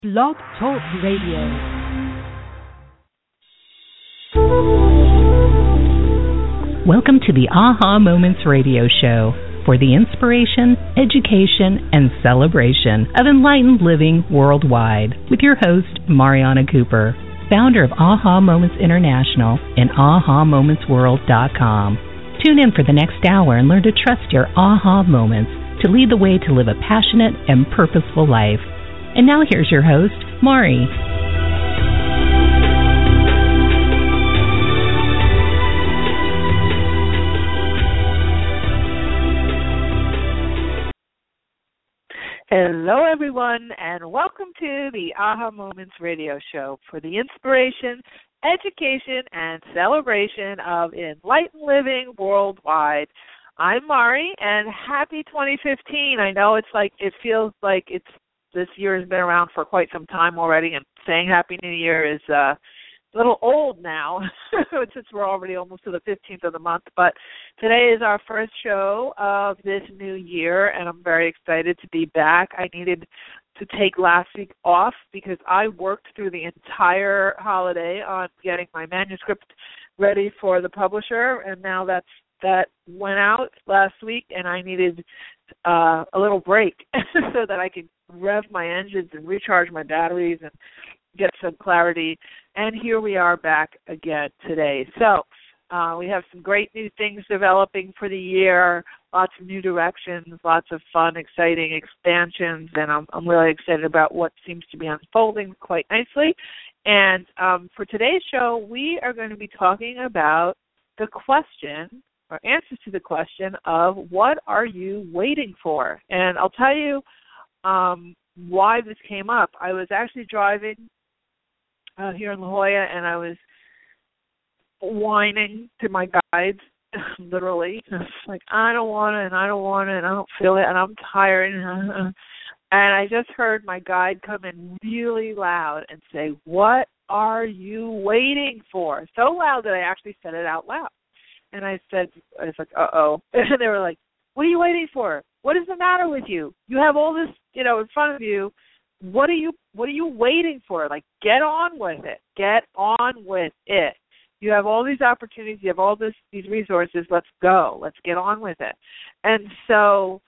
Blog Talk Radio. Welcome to the Aha Moments Radio Show for the inspiration, education, and celebration of enlightened living worldwide with your host, Mariana Cooper, founder of Aha Moments International and AhaMomentsWorld.com. Tune in for the next hour and learn to trust your aha moments to lead the way to live a passionate and purposeful life. And now here's your host, Mari. Hello, everyone, and welcome to the Aha Moments Radio Show for the inspiration, education, and celebration of enlightened living worldwide. I'm Mari, and happy 2015. I know it feels like this year has been around for quite some time already, and saying Happy New Year is a little old now, since we're already almost to the 15th of the month. But today is our first show of this new year, and I'm very excited to be back. I needed to take last week off because I worked through the entire holiday on getting my manuscript ready for the publisher, and now that went out last week, and I needed a little break so that I could rev my engines and recharge my batteries and get some clarity. And here we are back again today. So we have some great new things developing for the year, lots of new directions, lots of fun, exciting expansions, and I'm really excited about what seems to be unfolding quite nicely. And for today's show, we are going to be talking about the question, or answers to the question of what are you waiting for? And I'll tell you why this came up. I was actually driving here in La Jolla, and I was whining to my guides, literally. Like, I don't want it, and I don't want it, and I don't feel it, and I'm tired. And I just heard my guide come in really loud and say, what are you waiting for? So loud that I actually said it out loud. And I was like, uh-oh. And they were like, what are you waiting for? What is the matter with you? You have all this, in front of you. What are you waiting for? Like, get on with it. Get on with it. You have all these opportunities. You have all these resources. Let's go. Let's get on with it. And so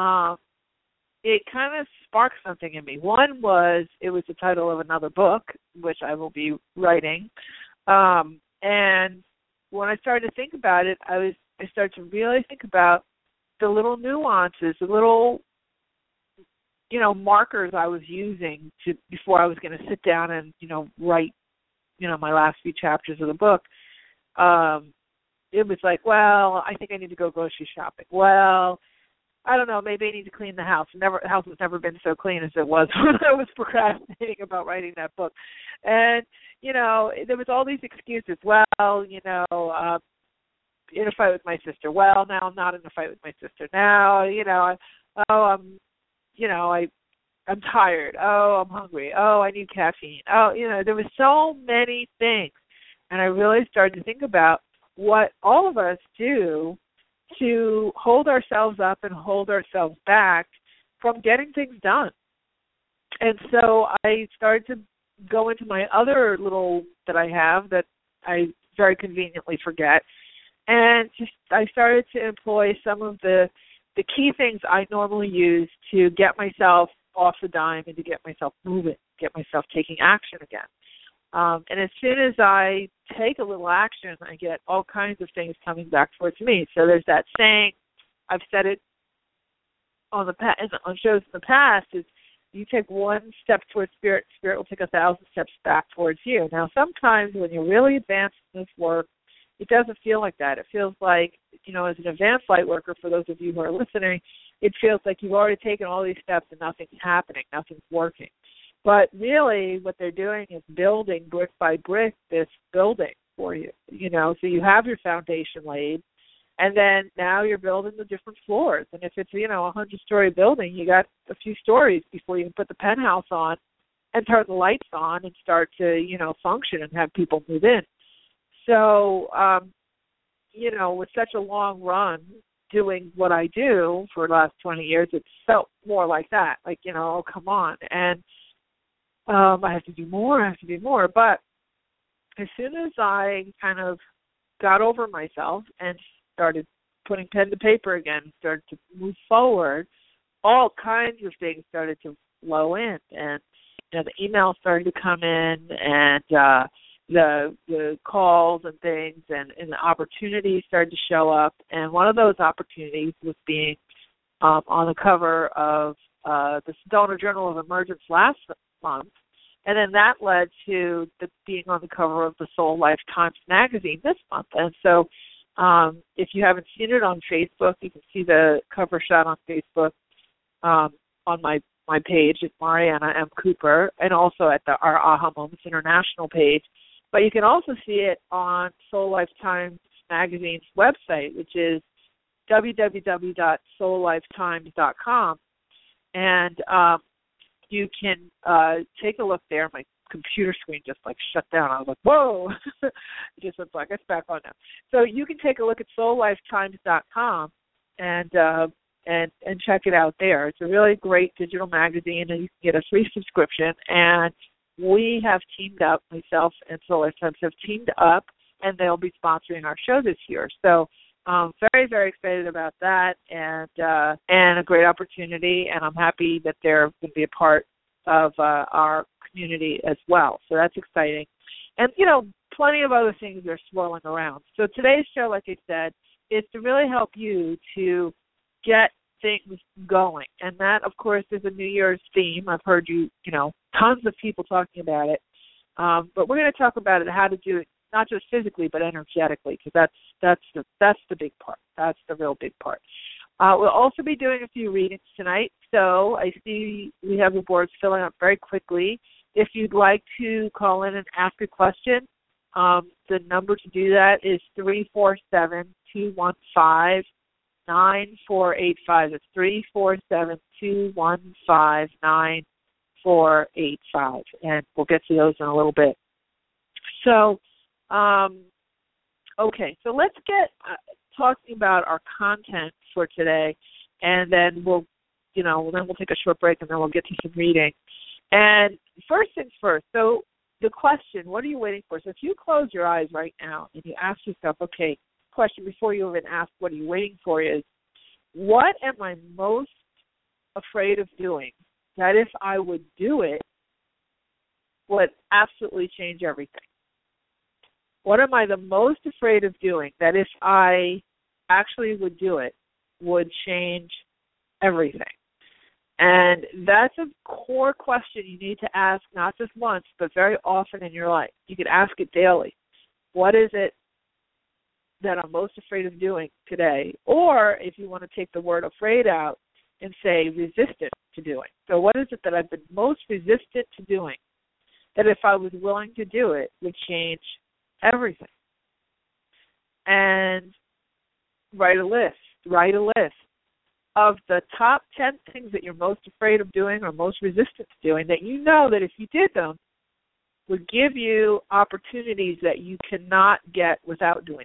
it kind of sparked something in me. One was, it was the title of another book, which I will be writing. And when I started to think about it, I started to really think about the little nuances, the little, markers I was using before I was going to sit down and, write, my last few chapters of the book. It was like, well, I think I need to go grocery shopping. Well, I don't know, maybe I need to clean the house. The house has never been so clean as it was when I was procrastinating about writing that book. And, there was all these excuses. Well, in a fight with my sister. Well, now I'm not in a fight with my sister. Now, I'm tired. Oh, I'm hungry. Oh, I need caffeine. Oh, there was so many things. And I really started to think about what all of us do to hold ourselves up and hold ourselves back from getting things done. And so I started to go into my other little that I have that I very conveniently forget. And I started to employ some of the key things I normally use to get myself off the dime and to get myself moving, get myself taking action again. And as soon as I take a little action, I get all kinds of things coming back towards me. So there's that saying, I've said it on shows in the past, is you take one step towards spirit, spirit will take 1,000 steps back towards you. Now, sometimes when you're really advanced in this work, it doesn't feel like that. It feels like, as an advanced light worker, for those of you who are listening, it feels like you've already taken all these steps and nothing's happening, nothing's working. But really what they're doing is building brick by brick this building for you, so you have your foundation laid, and then now you're building the different floors. And if it's, a 100-story building, you got a few stories before you can put the penthouse on and turn the lights on and start to, function and have people move in. So, with such a long run doing what I do for the last 20 years, it felt more like that, like, oh, come on. And I have to do more. But as soon as I kind of got over myself and started putting pen to paper again, started to move forward, all kinds of things started to flow in. And, the emails started to come in, and the calls and things, and the opportunities started to show up. And one of those opportunities was being on the cover of the Sedona Journal of Emergence last month, and then that led to being on the cover of the Soul Life Times magazine this month. And so if you haven't seen it on Facebook, you can see the cover shot on Facebook on my page. It's Mariana M. Cooper, and also at our Aha Moments International page. But you can also see it on Soul Life Times magazine's website, which is www.soullifetimes.com. And you can take a look there. My computer screen just shut down. I was like, whoa. It just went black. It's back on now. So you can take a look at soullifetimes.com and check it out there. It's a really great digital magazine, and you can get a free subscription. And we have teamed up, myself and Soul Life Times have teamed up, and they'll be sponsoring our show this year. So very, very excited about that, and a great opportunity, and I'm happy that they're going to be a part of our community as well. So that's exciting. And, plenty of other things are swirling around. So today's show, like I said, is to really help you to get things going. And that, of course, is a New Year's theme. I've heard tons of people talking about it. But we're going to talk about it, how to do it, not just physically, but energetically, because that's the big part. That's the real big part. We'll also be doing a few readings tonight. So I see we have the boards filling up very quickly. If you'd like to call in and ask a question, the number to do that is 347-215-9485. It's 347-215-9485. And we'll get to those in a little bit. So, okay, so let's get talking about our content for today, and then we'll take a short break, and then we'll get to some reading. And first things first, so the question, what are you waiting for? So if you close your eyes right now and you ask yourself, okay, question before you even ask what are you waiting for is, what am I most afraid of doing that if I would do it would absolutely change everything? What am I the most afraid of doing that if I actually would do it would change everything? And that's a core question you need to ask not just once, but very often in your life. You could ask it daily. What is it that I'm most afraid of doing today? Or if you want to take the word afraid out and say resistant to doing. So what is it that I've been most resistant to doing that if I was willing to do it would change everything? And write a list of the top 10 things that you're most afraid of doing or most resistant to doing that you know that if you did them would give you opportunities that you cannot get without doing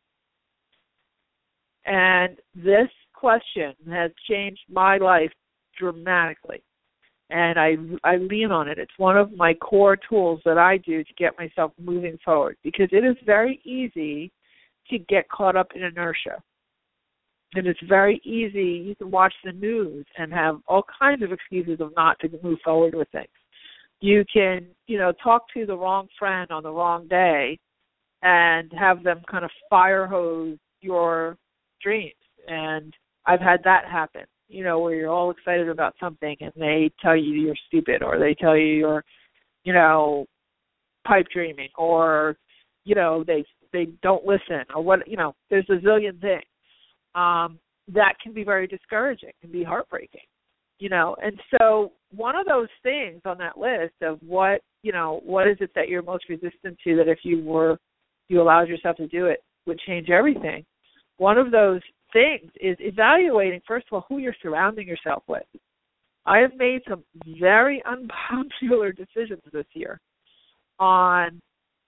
them. And this question has changed my life dramatically. And I lean on it. It's one of my core tools that I do to get myself moving forward, because it is very easy to get caught up in inertia. And it's very easy. You can watch the news and have all kinds of excuses of not to move forward with things. You can, talk to the wrong friend on the wrong day and have them kind of fire hose your dreams. And I've had that happen, where you're all excited about something and they tell you you're stupid, or they tell you you're, pipe dreaming, or, they don't listen, or what, there's a zillion things. That can be very discouraging, can be heartbreaking, And so one of those things on that list of what is it that you're most resistant to that if you allowed yourself to do it would change everything. One of those things is evaluating, first of all, who you're surrounding yourself with. I have made some very unpopular decisions this year on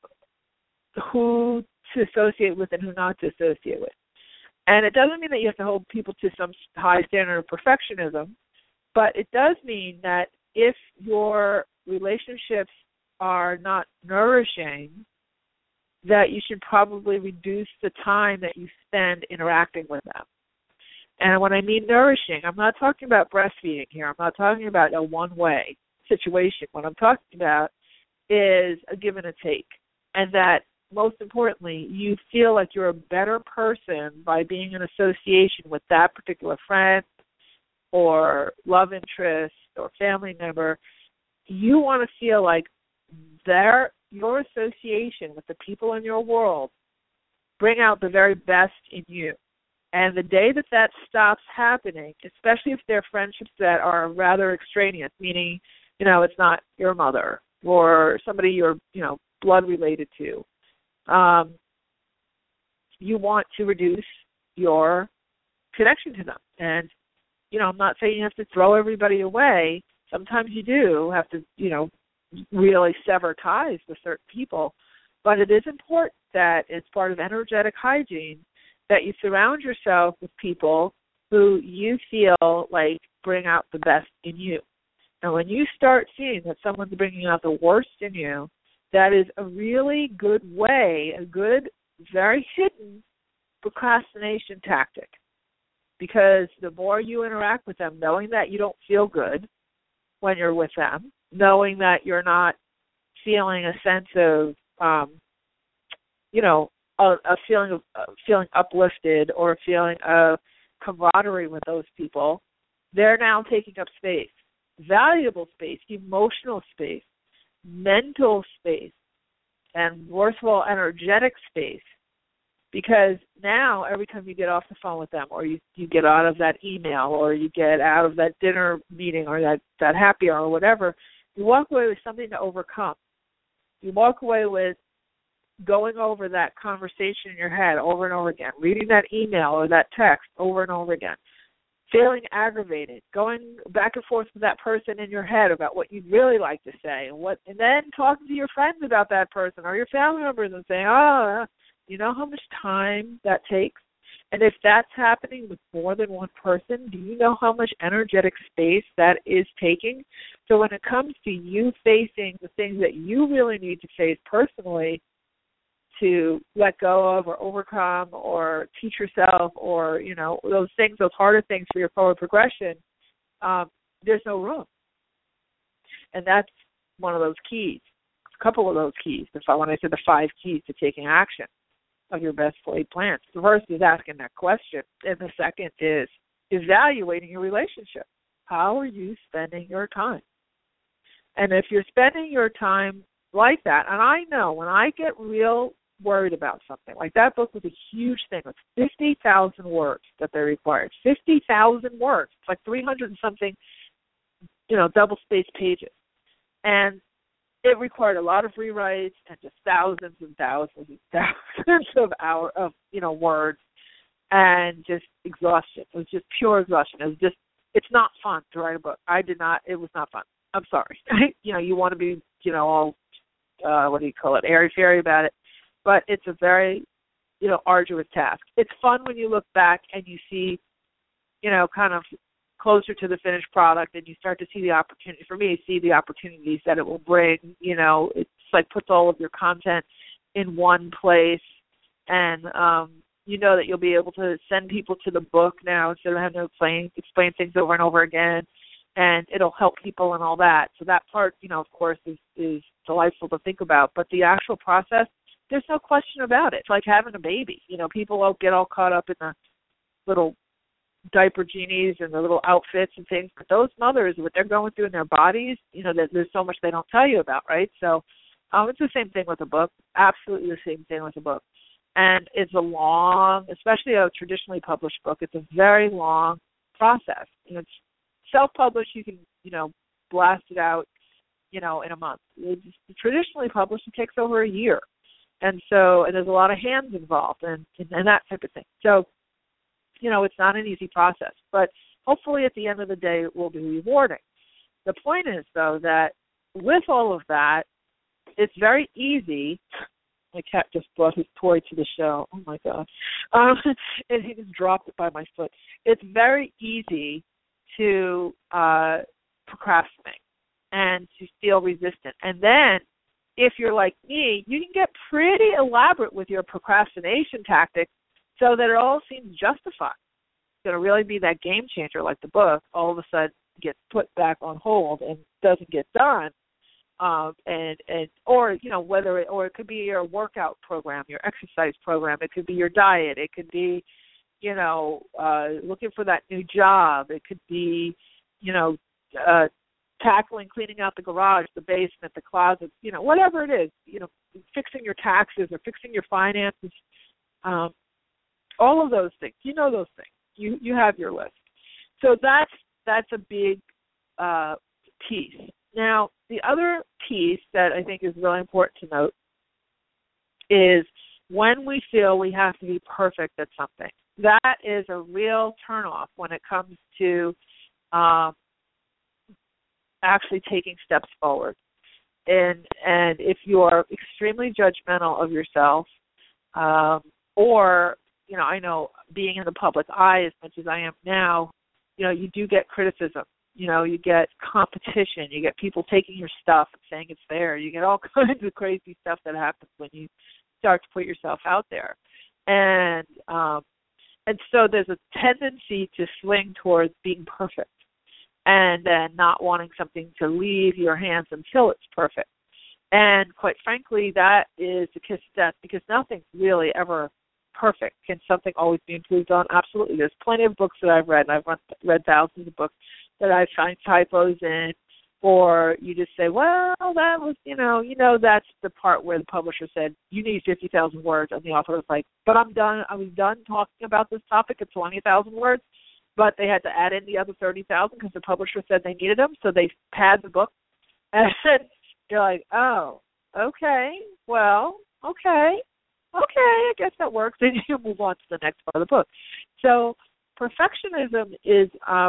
who to associate with and who not to associate with. And it doesn't mean that you have to hold people to some high standard of perfectionism, but it does mean that if you're relationships are not nourishing, that you should probably reduce the time that you spend interacting with them. And when I mean nourishing, I'm not talking about breastfeeding here. I'm not talking about a one-way situation. What I'm talking about is a give and a take. And that, most importantly, you feel like you're a better person by being in association with that particular friend or love interest or family member. You want to feel like your association with the people in your world bring out the very best in you. And the day that stops happening, especially if they're friendships that are rather extraneous, meaning, it's not your mother or somebody you're, blood related to, you want to reduce your connection to them. And, I'm not saying you have to throw everybody away. Sometimes you do have to, really sever ties with certain people. But it is important that it's part of energetic hygiene that you surround yourself with people who you feel like bring out the best in you. And when you start seeing that someone's bringing out the worst in you, that is a really good way, a good, very hidden procrastination tactic. Because the more you interact with them, knowing that you don't feel good when you're with them, knowing that you're not feeling a sense of, a feeling of feeling uplifted or a feeling of camaraderie with those people, they're now taking up space, valuable space, emotional space, mental space, and worthwhile energetic space. Because now every time you get off the phone with them or you get out of that email or you get out of that dinner meeting or that happy hour or whatever, you walk away with something to overcome. You walk away with going over that conversation in your head over and over again, reading that email or that text over and over again, feeling aggravated, going back and forth with that person in your head about what you'd really like to say, and then talking to your friends about that person or your family members and saying, you know how much time that takes? And if that's happening with more than one person, do you know how much energetic space that is taking? So when it comes to you facing the things that you really need to face personally to let go of or overcome or teach yourself or, those things, those harder things for your forward progression, there's no room. And that's one of those keys, a couple of those keys, when I said the 5 keys to taking action of your best laid plans. The first is asking that question, and the second is evaluating your relationship. How are you spending your time? And if you're spending your time like that, and I know when I get real worried about something, like that book was a huge thing. It's 50,000 words that they required. 50,000 words. It's like 300 and something, double-spaced pages. And it required a lot of rewrites and just thousands and thousands and thousands of words and just exhaustion. It was just pure exhaustion. It's not fun to write a book. It was not fun. I'm sorry. You want to be, all, airy-fairy about it. But it's a very, arduous task. It's fun when you look back and you see, kind of closer to the finished product and you start to see the opportunity. For me, see the opportunities that it will bring. It's like puts all of your content in one place. And, that you'll be able to send people to the book now instead of having to explain things over and over again. And it'll help people and all that. So that part, of course, is delightful to think about. But the actual process, there's no question about it. It's like having a baby. People will get all caught up in the little diaper genies and the little outfits and things. But those mothers, what they're going through in their bodies, there's so much they don't tell you about, right? So it's the same thing with a book. Absolutely the same thing with a book. And it's a long, especially a traditionally published book, it's a very long process. It's self-published, you can, blast it out, in a month. It's traditionally published, it takes over a year. And there's a lot of hands involved and that type of thing. So, it's not an easy process. But hopefully at the end of the day, it will be rewarding. The point is, though, that with all of that, it's very easy. My cat just brought his toy to the show. Oh, my God. And he just dropped it by my foot. It's very easy to procrastinate. and to feel resistant. And then if you're like me, you can get pretty elaborate with your procrastination tactics so that it all seems justified. It's going to really be that game changer, like the book, all of a sudden gets put back on hold and doesn't get done. Or it could be your workout program, your exercise program. It could be your diet. It could be, looking for that new job. It could be, cleaning out the garage, the basement, the closet, whatever it is, fixing your taxes or fixing your finances, all of those things. Those things. You have your list. So that's a big piece. Now, the other piece that I think is really important to note is when we feel we have to be perfect at something. That is a real turnoff when it comes to actually taking steps forward. And if you are extremely judgmental of yourself, or, I know being in the public eye as much as I am now, you do get criticism. You get competition. You get people taking your stuff and saying it's there. You get all kinds of crazy stuff that happens when you start to put yourself out there. And so there's a tendency to swing towards being perfect and then not wanting something to leave your hands until it's perfect. And quite frankly, that is the kiss of death because nothing's really ever perfect. Can something always be improved on? Absolutely. There's plenty of books that I've read, and I've read thousands of books that I find typos in, or you just say, well, that was, that's the part where the publisher said, you need 50,000 words, and the author was like, but I was done talking about this topic at 20,000 words, but they had to add in the other 30,000 because the publisher said they needed them, so they pad the book, and you're like, oh, okay, well, okay, I guess that works, and you move on to the next part of the book. So perfectionism is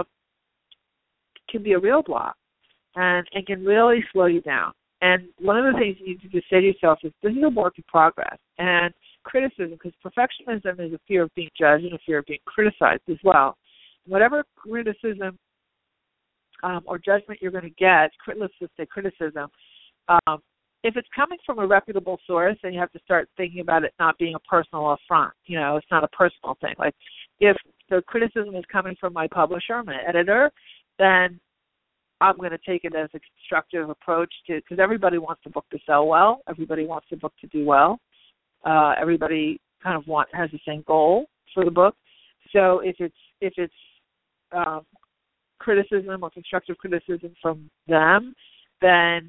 can be a real block and can really slow you down. And one of the things you need to just say to yourself is this is a work in progress. And criticism, because perfectionism is a fear of being judged and a fear of being criticized as well. Whatever criticism or judgment you're going to get, let's just say criticism, if it's coming from a reputable source, then you have to start thinking about it not being a personal affront. It's not a personal thing. Like if the criticism is coming from my publisher, my editor, then I'm going to take it as a constructive approach because everybody wants the book to sell well. Everybody wants the book to do well. Everybody kind of has the same goal for the book. So if it's criticism or constructive criticism from them, then,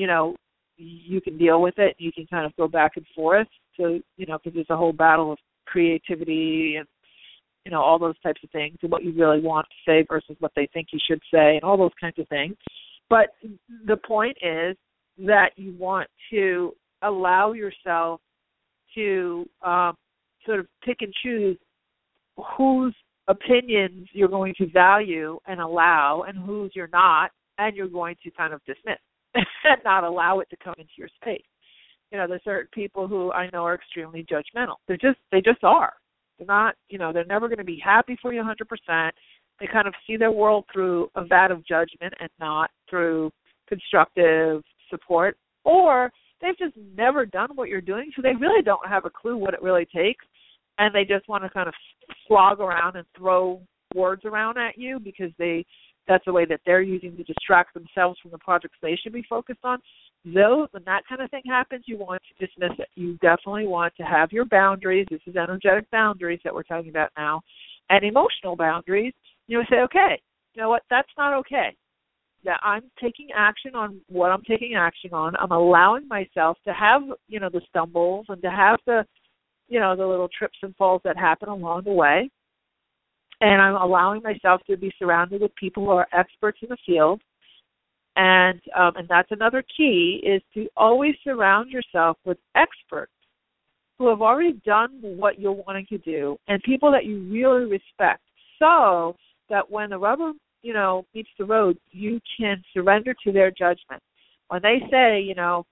you can deal with it. You can kind of go back and forth. So, because there's a whole battle of creativity and, all those types of things and what you really want to say versus what they think you should say and all those kinds of things. But the point is that you want to allow yourself to sort of pick and choose whose opinions you're going to value and allow and whose you're not, and you're going to kind of dismiss and not allow it to come into your space. There's certain people who I know are extremely judgmental. They just are. They're not, they're never going to be happy for you 100%. They kind of see their world through a vat of judgment and not through constructive support. Or they've just never done what you're doing, so they really don't have a clue what it really takes. And they just want to kind of slog around and throw words around at you because that's the way that they're using to distract themselves from the projects they should be focused on. Though, when that kind of thing happens, you want to dismiss it. You definitely want to have your boundaries. This is energetic boundaries that we're talking about now. And emotional boundaries. You say, okay, you know what, that's not okay. That I'm taking action on what I'm taking action on. I'm allowing myself to have, the stumbles and to have the little trips and falls that happen along the way. And I'm allowing myself to be surrounded with people who are experts in the field. And that's another key, is to always surround yourself with experts who have already done what you're wanting to do and people that you really respect, so that when the rubber, meets the road, you can surrender to their judgment. When they say,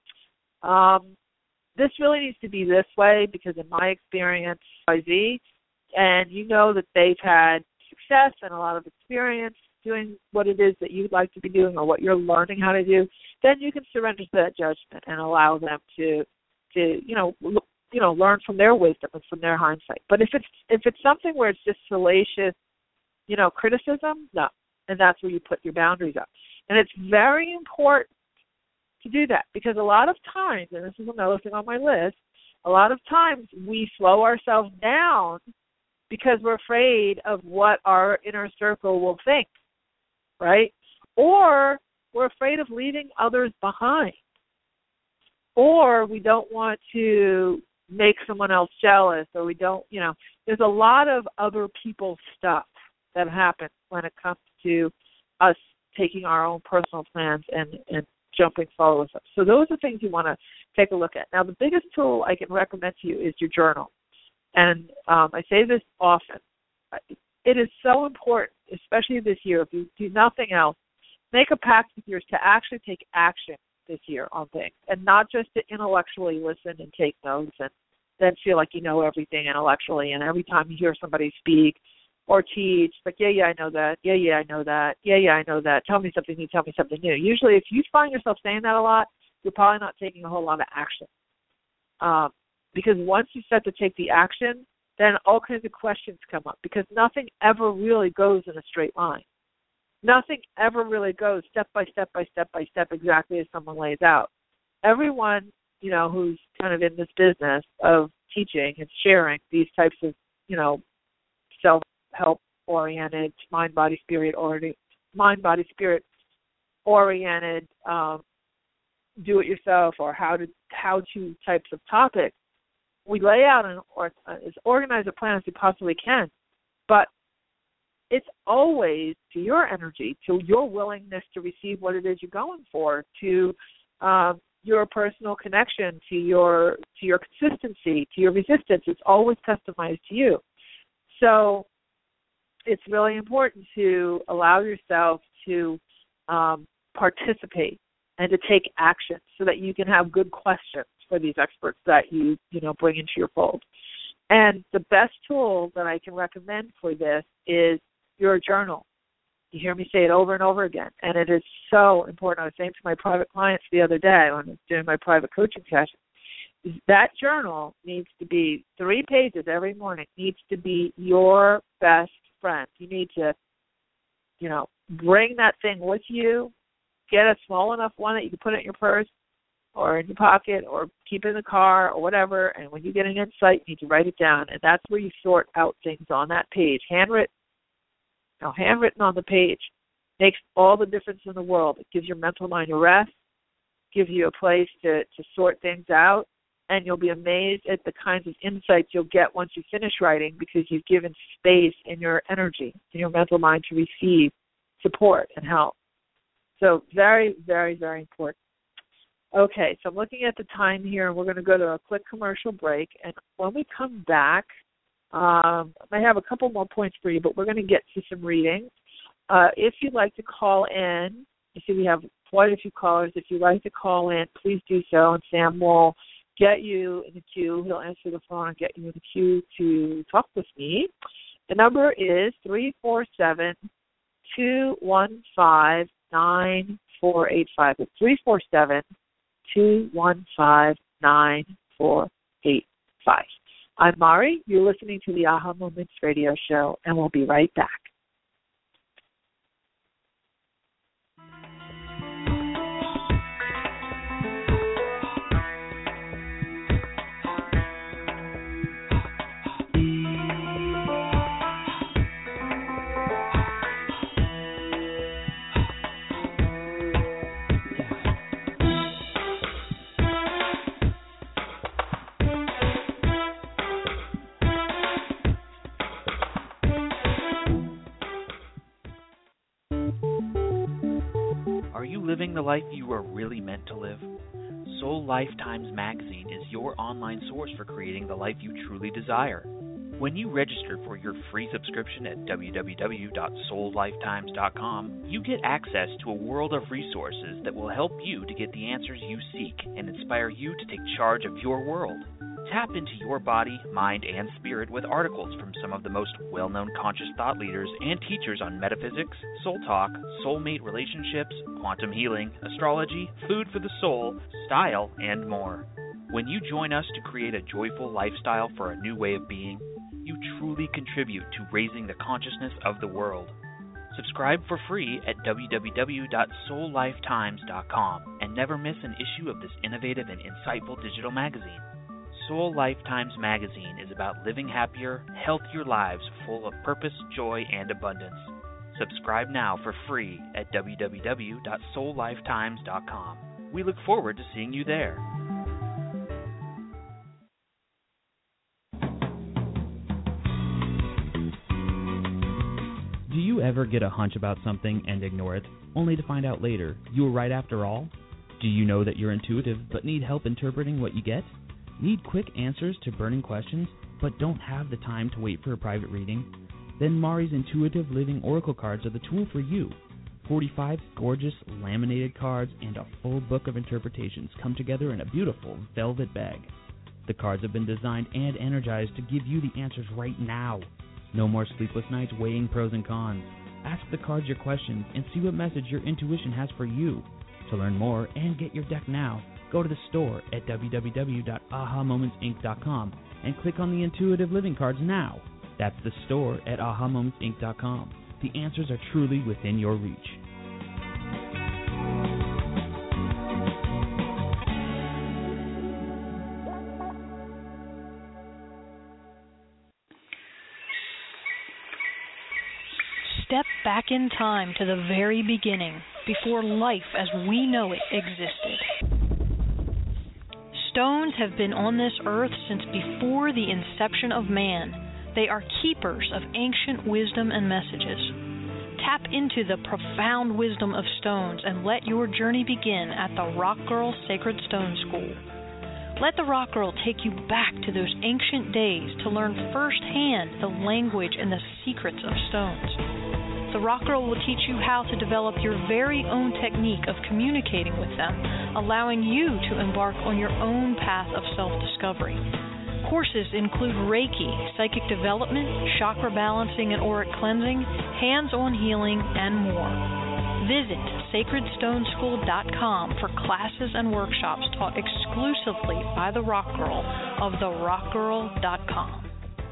this really needs to be this way because in my experience, XYZ, and that they've had success and a lot of experience, doing what it is that you'd like to be doing or what you're learning how to do, then you can surrender to that judgment and allow them to learn from their wisdom and from their hindsight. But if it's something where it's just salacious, criticism, no. And that's where you put your boundaries up. And it's very important to do that, because a lot of times, and this is another thing on my list, a lot of times we slow ourselves down because we're afraid of what our inner circle will think, right? Or we're afraid of leaving others behind. Or we don't want to make someone else jealous, or we don't, there's a lot of other people's stuff that happens when it comes to us taking our own personal plans and jumping forward with them. So those are things you want to take a look at. Now, the biggest tool I can recommend to you is your journal. And I say this often. It is so important, especially this year, if you do nothing else, make a pact with yours to actually take action this year on things, and not just to intellectually listen and take notes and then feel like you know everything intellectually, and every time you hear somebody speak or teach, like, yeah, I know that, yeah, I know that, yeah, I know that, tell me something new. Usually if you find yourself saying that a lot, you're probably not taking a whole lot of action. Because once you start to take the action, then all kinds of questions come up, because nothing ever really goes in a straight line. Nothing ever really goes step by step by step by step exactly as someone lays out. Everyone, who's kind of in this business of teaching and sharing these types of, self-help oriented, mind, body, spirit oriented, do it yourself or how to types of topics, we lay out as organized a plan as we possibly can. But it's always to your energy, to your willingness to receive what it is you're going for, to your personal connection, to your consistency, to your resistance. It's always customized to you. So it's really important to allow yourself to participate and to take action so that you can have good questions for these experts that you bring into your fold. And the best tool that I can recommend for this is your journal. You hear me say it over and over again, and it is so important. I was saying to my private clients the other day when I was doing my private coaching session, that journal needs to be 3 pages every morning, needs to be your best friend. You need to, bring that thing with you, get a small enough one that you can put it in your purse or in your pocket or keep it in the car or whatever, and when you get an insight, you need to write it down, and that's where you sort out things on that page. Handwritten on the page makes all the difference in the world. It gives your mental mind a rest, gives you a place to sort things out, and you'll be amazed at the kinds of insights you'll get once you finish writing, because you've given space in your energy, in your mental mind, to receive support and help. So very, very, very important. Okay, so I'm looking at the time here, and we're going to go to a quick commercial break. And when we come back, I have a couple more points for you, but we're going to get to some readings. If you'd like to call in, you see we have quite a few callers. If you'd like to call in, please do so, and Sam will get you in the queue. He'll answer the phone and get you in the queue to talk with me. The number is 347-215-9485. It's 347-215-9485. I'm Mari. You're listening to the Aha Moments radio show, and we'll be right back. Are you living the life you are really meant to live? Soul Lifetimes Magazine is your online source for creating the life you truly desire. When you register for your free subscription at www.soullifetimes.com, you get access to a world of resources that will help you to get the answers you seek and inspire you to take charge of your world. Tap into your body, mind, and spirit with articles from some of the most well-known conscious thought leaders and teachers on metaphysics, soul talk, soulmate relationships, quantum healing, astrology, food for the soul, style, and more. When you join us to create a joyful lifestyle for a new way of being, you truly contribute to raising the consciousness of the world. Subscribe for free at www.soullifetimes.com and never miss an issue of this innovative and insightful digital magazine. Soul Lifetimes Magazine is about living happier, healthier lives full of purpose, joy, and abundance. Subscribe now for free at www.soullifetimes.com. We look forward to seeing you there. Do you ever get a hunch about something and ignore it, only to find out later you were right after all? Do you know that you're intuitive but need help interpreting what you get? Need quick answers to burning questions but don't have the time to wait for a private reading? Then Mari's Intuitive Living Oracle cards are the tool for you. 45 gorgeous laminated cards and a full book of interpretations come together in a beautiful velvet bag. The cards have been designed and energized to give you the answers right now. No more sleepless nights weighing pros and cons. Ask the cards your questions and see what message your intuition has for you. To learn more and get your deck now, go to the store at www.ahamomentsinc.com and click on the Intuitive Living cards now. That's the store at ahamomentsinc.com. The answers are truly within your reach. Step back in time to the very beginning, before life as we know it existed. Stones have been on this earth since before the inception of man. They are keepers of ancient wisdom and messages. Tap into the profound wisdom of stones and let your journey begin at the Rock Girl Sacred Stone School. Let the Rock Girl take you back to those ancient days to learn firsthand the language and the secrets of stones. The Rock Girl will teach you how to develop your very own technique of communicating with them, allowing you to embark on your own path of self-discovery. Courses include Reiki, psychic development, chakra balancing and auric cleansing, hands-on healing, and more. Visit sacredstoneschool.com for classes and workshops taught exclusively by the Rock Girl of therockgirl.com.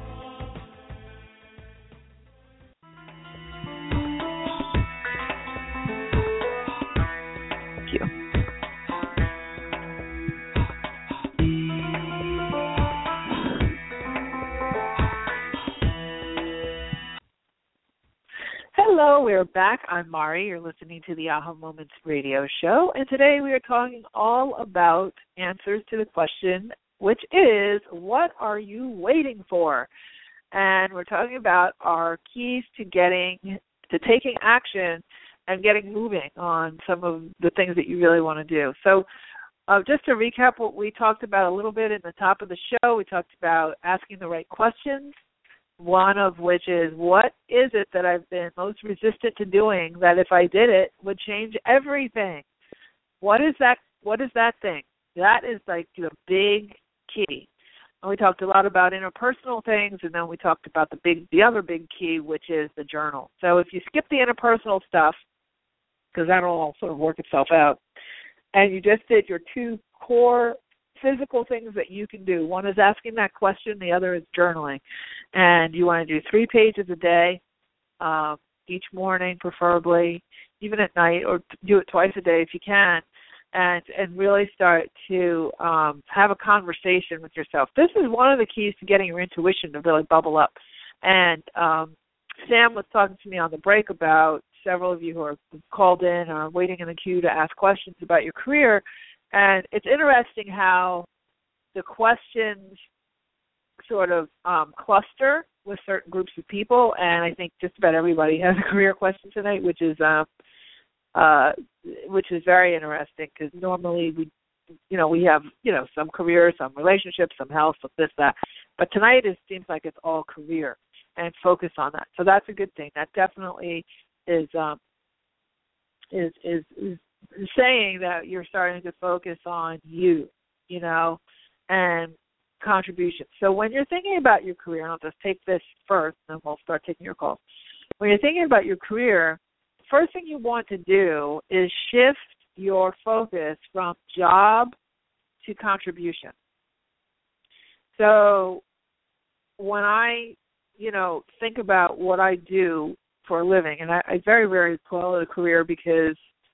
Hello, we're back. I'm Mari. You're listening to the Aha Moments radio show, and today we are talking all about answers to the question, which is, what are you waiting for? And we're talking about our keys to taking action and getting moving on some of the things that you really want to do. So just to recap what we talked about a little bit in the top of the show, we talked about asking the right questions. One of which is, what is it that I've been most resistant to doing that if I did it would change everything? What is that thing? That is like the big key. And we talked a lot about interpersonal things, and then we talked about the other big key, which is the journal. So if you skip the interpersonal stuff, because that'll all sort of work itself out, and you just did your two core physical things that you can do. One is asking that question, the other is journaling. And you want to do 3 pages a day, each morning preferably, even at night, or do it twice a day if you can, and really start to have a conversation with yourself. This is one of the keys to getting your intuition to really bubble up. And Sam was talking to me on the break about several of you who are called in or waiting in the queue to ask questions about your career. And it's interesting how the questions sort of cluster with certain groups of people, and I think just about everybody has a career question tonight, which is very interesting, because normally we have some career, some relationships, some health, some this, that, but tonight it seems like it's all career and focus on that. So that's a good thing. That definitely is saying that you're starting to focus on you, and contribution. So when you're thinking about your career, and I'll just take this first, and then we'll start taking your calls. When you're thinking about your career, the first thing you want to do is shift your focus from job to contribution. So when I, think about what I do for a living, and I very rarely call it a career because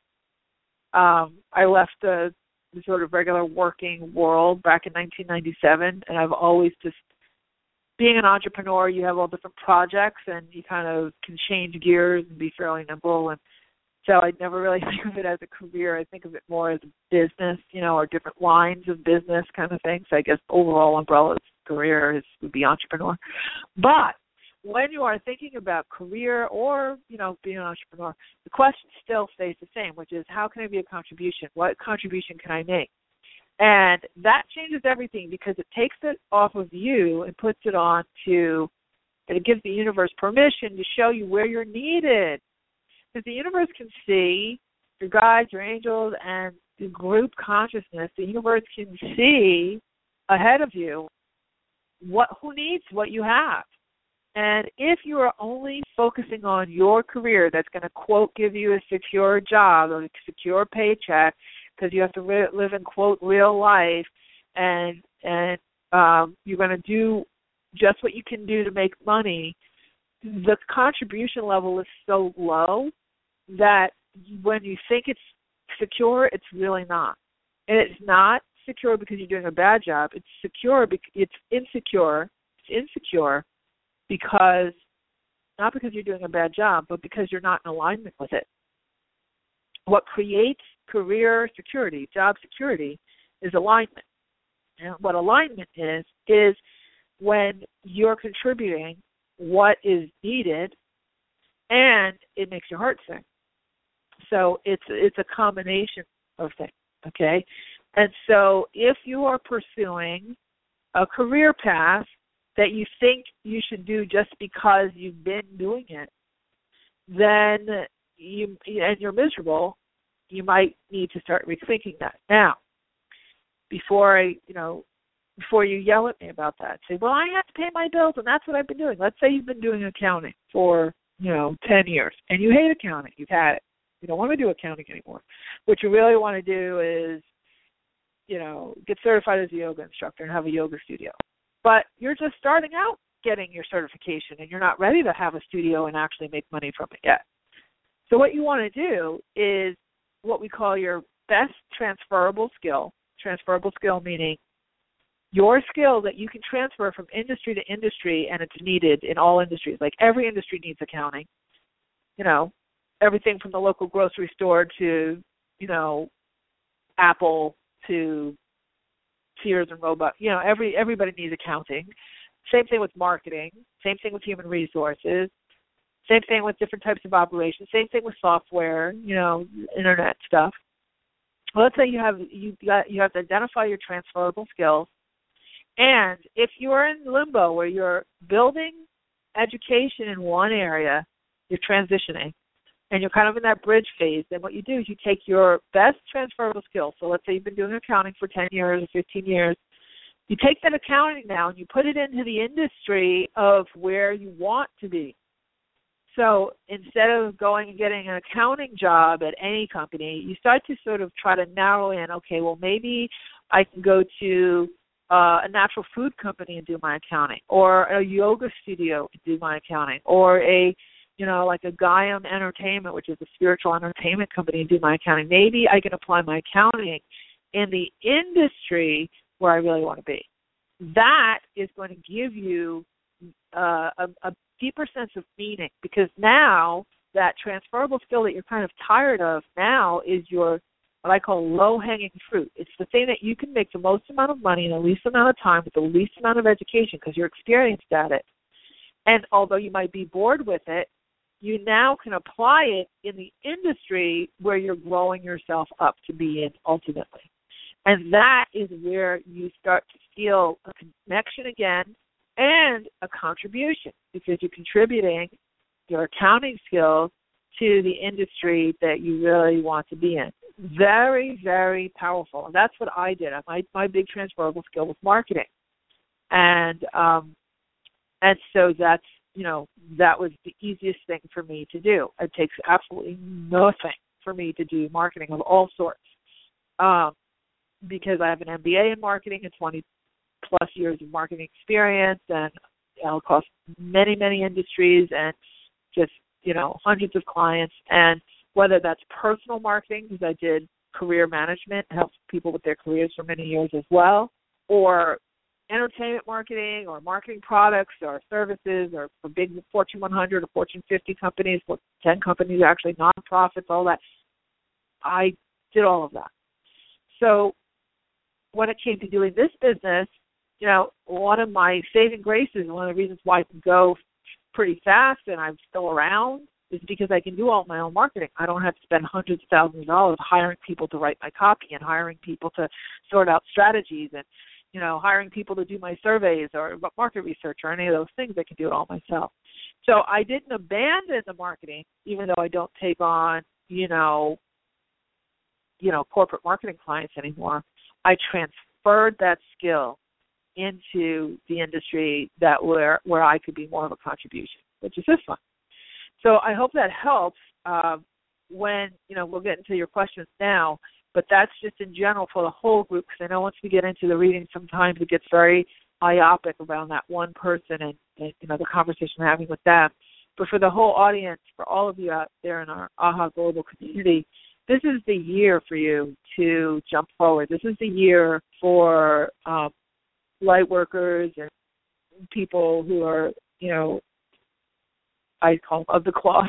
I left the sort of regular working world back in 1997, and I've always just, being an entrepreneur, you have all different projects, and you kind of can change gears and be fairly nimble, and so I never really think of it as a career. I think of it more as a business, or different lines of business kind of thing. So I guess overall umbrella career would be entrepreneur. But when you are thinking about career or, being an entrepreneur, the question still stays the same, which is how can I be a contribution? What contribution can I make? And that changes everything because it takes it off of you and puts it on to, it gives the universe permission to show you where you're needed. Because the universe can see your guides, your angels, and the group consciousness. The universe can see ahead of you who needs what you have. And if you are only focusing on your career that's going to, quote, give you a secure job or a secure paycheck because you have to live in, quote, real life, and you're going to do just what you can do to make money, the contribution level is so low that when you think it's secure, it's really not. And it's not secure because you're doing a bad job. It's secure because it's insecure. It's insecure because, not because you're doing a bad job, but because you're not in alignment with it. What creates career security, job security, is alignment. And what alignment is when you're contributing what is needed and it makes your heart sing. So it's a combination of things, okay? And so if you are pursuing a career path that you think you should do just because you've been doing it, then and you're miserable, you might need to start rethinking that. Now, before you yell at me about that, say, well, I have to pay my bills, and that's what I've been doing. Let's say you've been doing accounting for, 10 years, and you hate accounting. You've had it. You don't want to do accounting anymore. What you really want to do is, get certified as a yoga instructor and have a yoga studio. But you're just starting out getting your certification, and you're not ready to have a studio and actually make money from it yet. So what you want to do is what we call your best transferable skill. Transferable skill meaning your skill that you can transfer from industry to industry, and it's needed in all industries. Like every industry needs accounting. Everything from the local grocery store to, Apple to Sears and Roebuck. Everybody needs accounting. Same thing with marketing. Same thing with human resources. Same thing with different types of operations. Same thing with software. Internet stuff. Well, let's say you have to identify your transferable skills, and if you are in limbo where you're building education in one area, you're transitioning, and you're kind of in that bridge phase, then what you do is you take your best transferable skills. So let's say you've been doing accounting for 10 years or 15 years. You take that accounting now and you put it into the industry of where you want to be. So instead of going and getting an accounting job at any company, you start to sort of try to narrow in, okay, well, maybe I can go to a natural food company and do my accounting, or a yoga studio and do my accounting, or like a Gaiam Entertainment, which is a spiritual entertainment company, and do my accounting. Maybe I can apply my accounting in the industry where I really want to be. That is going to give you a deeper sense of meaning, because now that transferable skill that you're kind of tired of now is your, what I call low-hanging fruit. It's the thing that you can make the most amount of money in the least amount of time with the least amount of education because you're experienced at it. And although you might be bored with it, you now can apply it in the industry where you're growing yourself up to be in ultimately. And that is where you start to feel a connection again and a contribution, because you're contributing your accounting skills to the industry that you really want to be in. Very, very powerful. And that's what I did. My big transferable skill was marketing. And so that's, that was the easiest thing for me to do. It takes absolutely nothing for me to do marketing of all sorts, because I have an MBA in marketing and 20-plus years of marketing experience, and across many, many industries, and just, hundreds of clients. And whether that's personal marketing, because I did career management, helped people with their careers for many years as well, or entertainment marketing, or marketing products or services, or for big Fortune 100 or Fortune 50 companies, 10 companies actually, nonprofits, all that. I did all of that. So when it came to doing this business, one of my saving graces, one of the reasons why I can go pretty fast and I'm still around, is because I can do all my own marketing. I don't have to spend hundreds of thousands of dollars hiring people to write my copy and hiring people to sort out strategies and, hiring people to do my surveys or market research or any of those things. I can do it all myself. So I didn't abandon the marketing, even though I don't take on, corporate marketing clients anymore. I transferred that skill into the industry where I could be more of a contribution, which is this one. So I hope that helps when, we'll get into your questions now, but that's just in general for the whole group, because I know once we get into the reading, sometimes it gets very myopic around that one person and the conversation we're having with them. But for the whole audience, for all of you out there in our AHA Global community, this is the year for you to jump forward. This is the year for light workers and people who are, I call them of the cloth,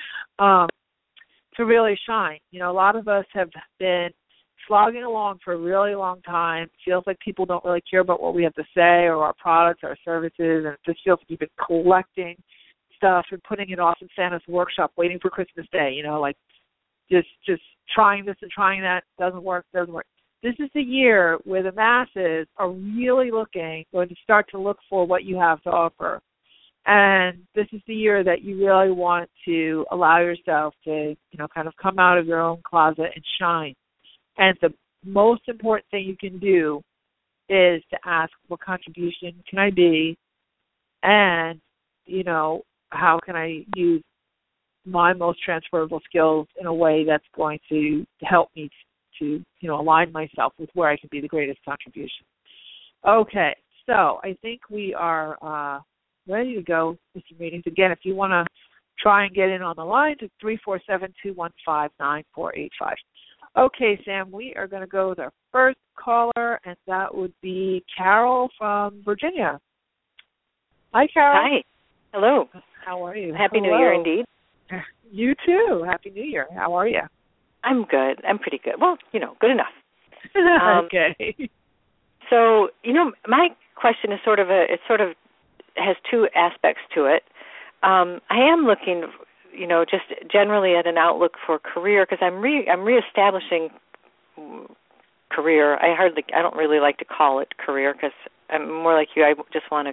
to really shine. A lot of us have been slogging along for a really long time. It feels like people don't really care about what we have to say or our products, our services, and it just feels like you've been collecting stuff and putting it off in Santa's workshop, waiting for Christmas Day, just trying this and trying that, doesn't work. This is the year where the masses are really going to start to look for what you have to offer. And this is the year that you really want to allow yourself to, kind of come out of your own closet and shine. And the most important thing you can do is to ask, what contribution can I be? And, how can I use my most transferable skills in a way that's going to help me to, align myself with where I can be the greatest contribution. Okay, so I think we are ready to go with some readings. Again, if you want to try and get in on the line, to 347-215-9485. Okay, Sam, we are going to go with our first caller, and that would be Carol from Virginia. Hi, Carol. Hi. Hello. How are you? Happy New Year, indeed. You too. Happy New Year. How are you? I'm good. I'm pretty good. Well, good enough. Okay. So, my question is sort of has two aspects to it. I am looking, just generally at an outlook for career, because I'm reestablishing career. I don't really like to call it career, because I'm more like you. I just want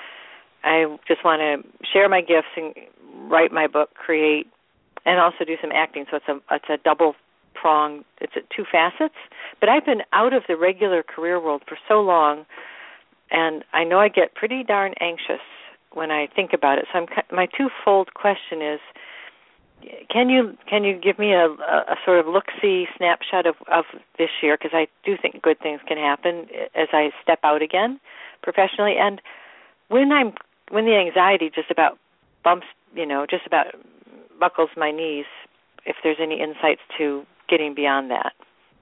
to share my gifts and write my book, create, and also do some acting. So it's a double prong. It's two facets. But I've been out of the regular career world for so long, and I know I get pretty darn anxious when I think about it. So my twofold question is, can you give me a sort of look-see snapshot of this year? Because I do think good things can happen as I step out again professionally. And when the anxiety just about buckles my knees, if there's any insights to getting beyond that.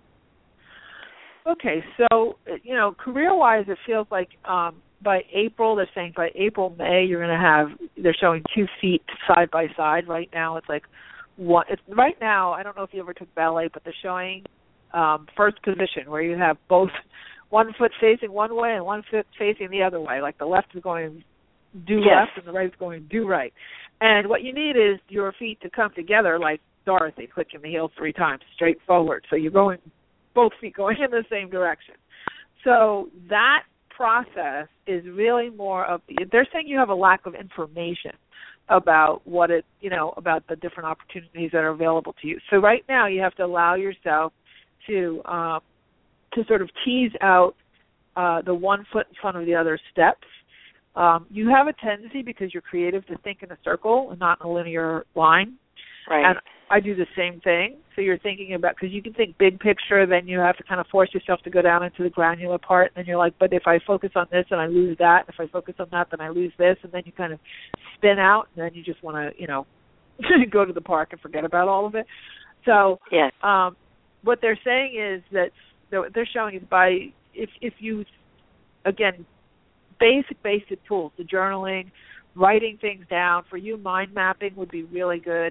Okay, so, career-wise, it feels like by April, they're saying by April, May, they're showing 2 feet side by side. Right now, it's like one. Right now, I don't know if you ever took ballet, but they're showing first position, where you have both one foot facing one way and one foot facing the other way. Like the left is going do left and the right is going do right. And what you need is your feet to come together like Dorothy, clicking the heels 3 times straight forward. So you're going, both feet going in the same direction. So that process is really more of, they're saying you have a lack of information about about the different opportunities that are available to you. So right now you have to allow yourself to sort of tease out the one foot in front of the other steps. You have a tendency, because you're creative, to think in a circle and not in a linear line. Right. And I do the same thing. So you're thinking about, because you can think big picture, then you have to kind of force yourself to go down into the granular part, and you're like, but if I focus on this and I lose that, if I focus on that, then I lose this, and then you kind of spin out, and then you just want to, go to the park and forget about all of it. So yes. What they're saying is that, what they're showing is if you, again, basic tools, the journaling, writing things down. For you, mind mapping would be really good.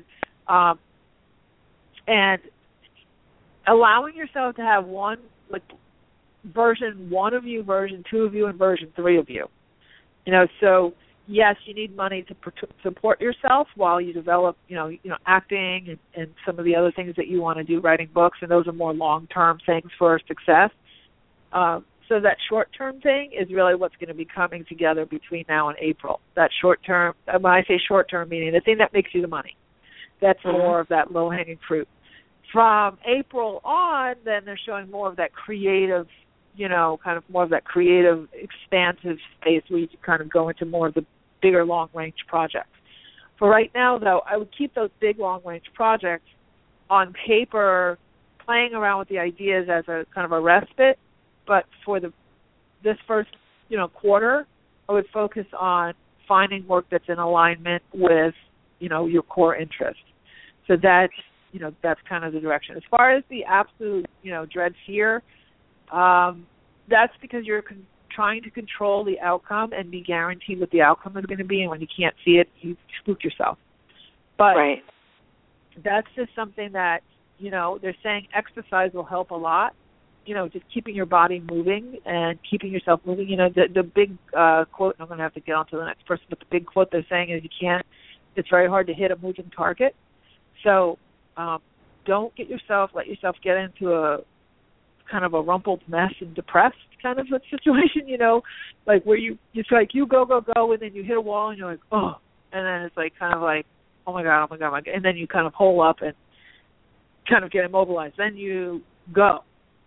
And allowing yourself to have one, like version 1 of you, version 2 of you, and version 3 of you. So yes, you need money to support yourself while you develop, acting and some of the other things that you want to do, writing books, and those are more long-term things for success. So that short-term thing is really what's going to be coming together between now and April. That short-term, when I say short-term, meaning the thing that makes you the money. That's more of that low-hanging fruit. From April on, then they're showing more of that creative, kind of more of that creative, expansive space where you can kind of go into more of the bigger long-range projects. For right now, though, I would keep those big long-range projects on paper, playing around with the ideas as a kind of a respite. But for this first, quarter, I would focus on finding work that's in alignment with, your core interest. So that's kind of the direction. As far as the absolute, dread fear, that's because you're trying to control the outcome and be guaranteed what the outcome is going to be, and when you can't see it, you spook yourself. But right. That's just something that, they're saying exercise will help a lot. Just keeping your body moving and keeping yourself moving. The big quote, and I'm going to have to get on to the next person, but the big quote they're saying is it's very hard to hit a moving target. So don't let yourself get into a kind of a rumpled mess and depressed kind of a situation, like where it's like you go, and then you hit a wall and you're like, oh, and then it's like kind of like, oh my God, and then you kind of hole up and kind of get immobilized. Then you go.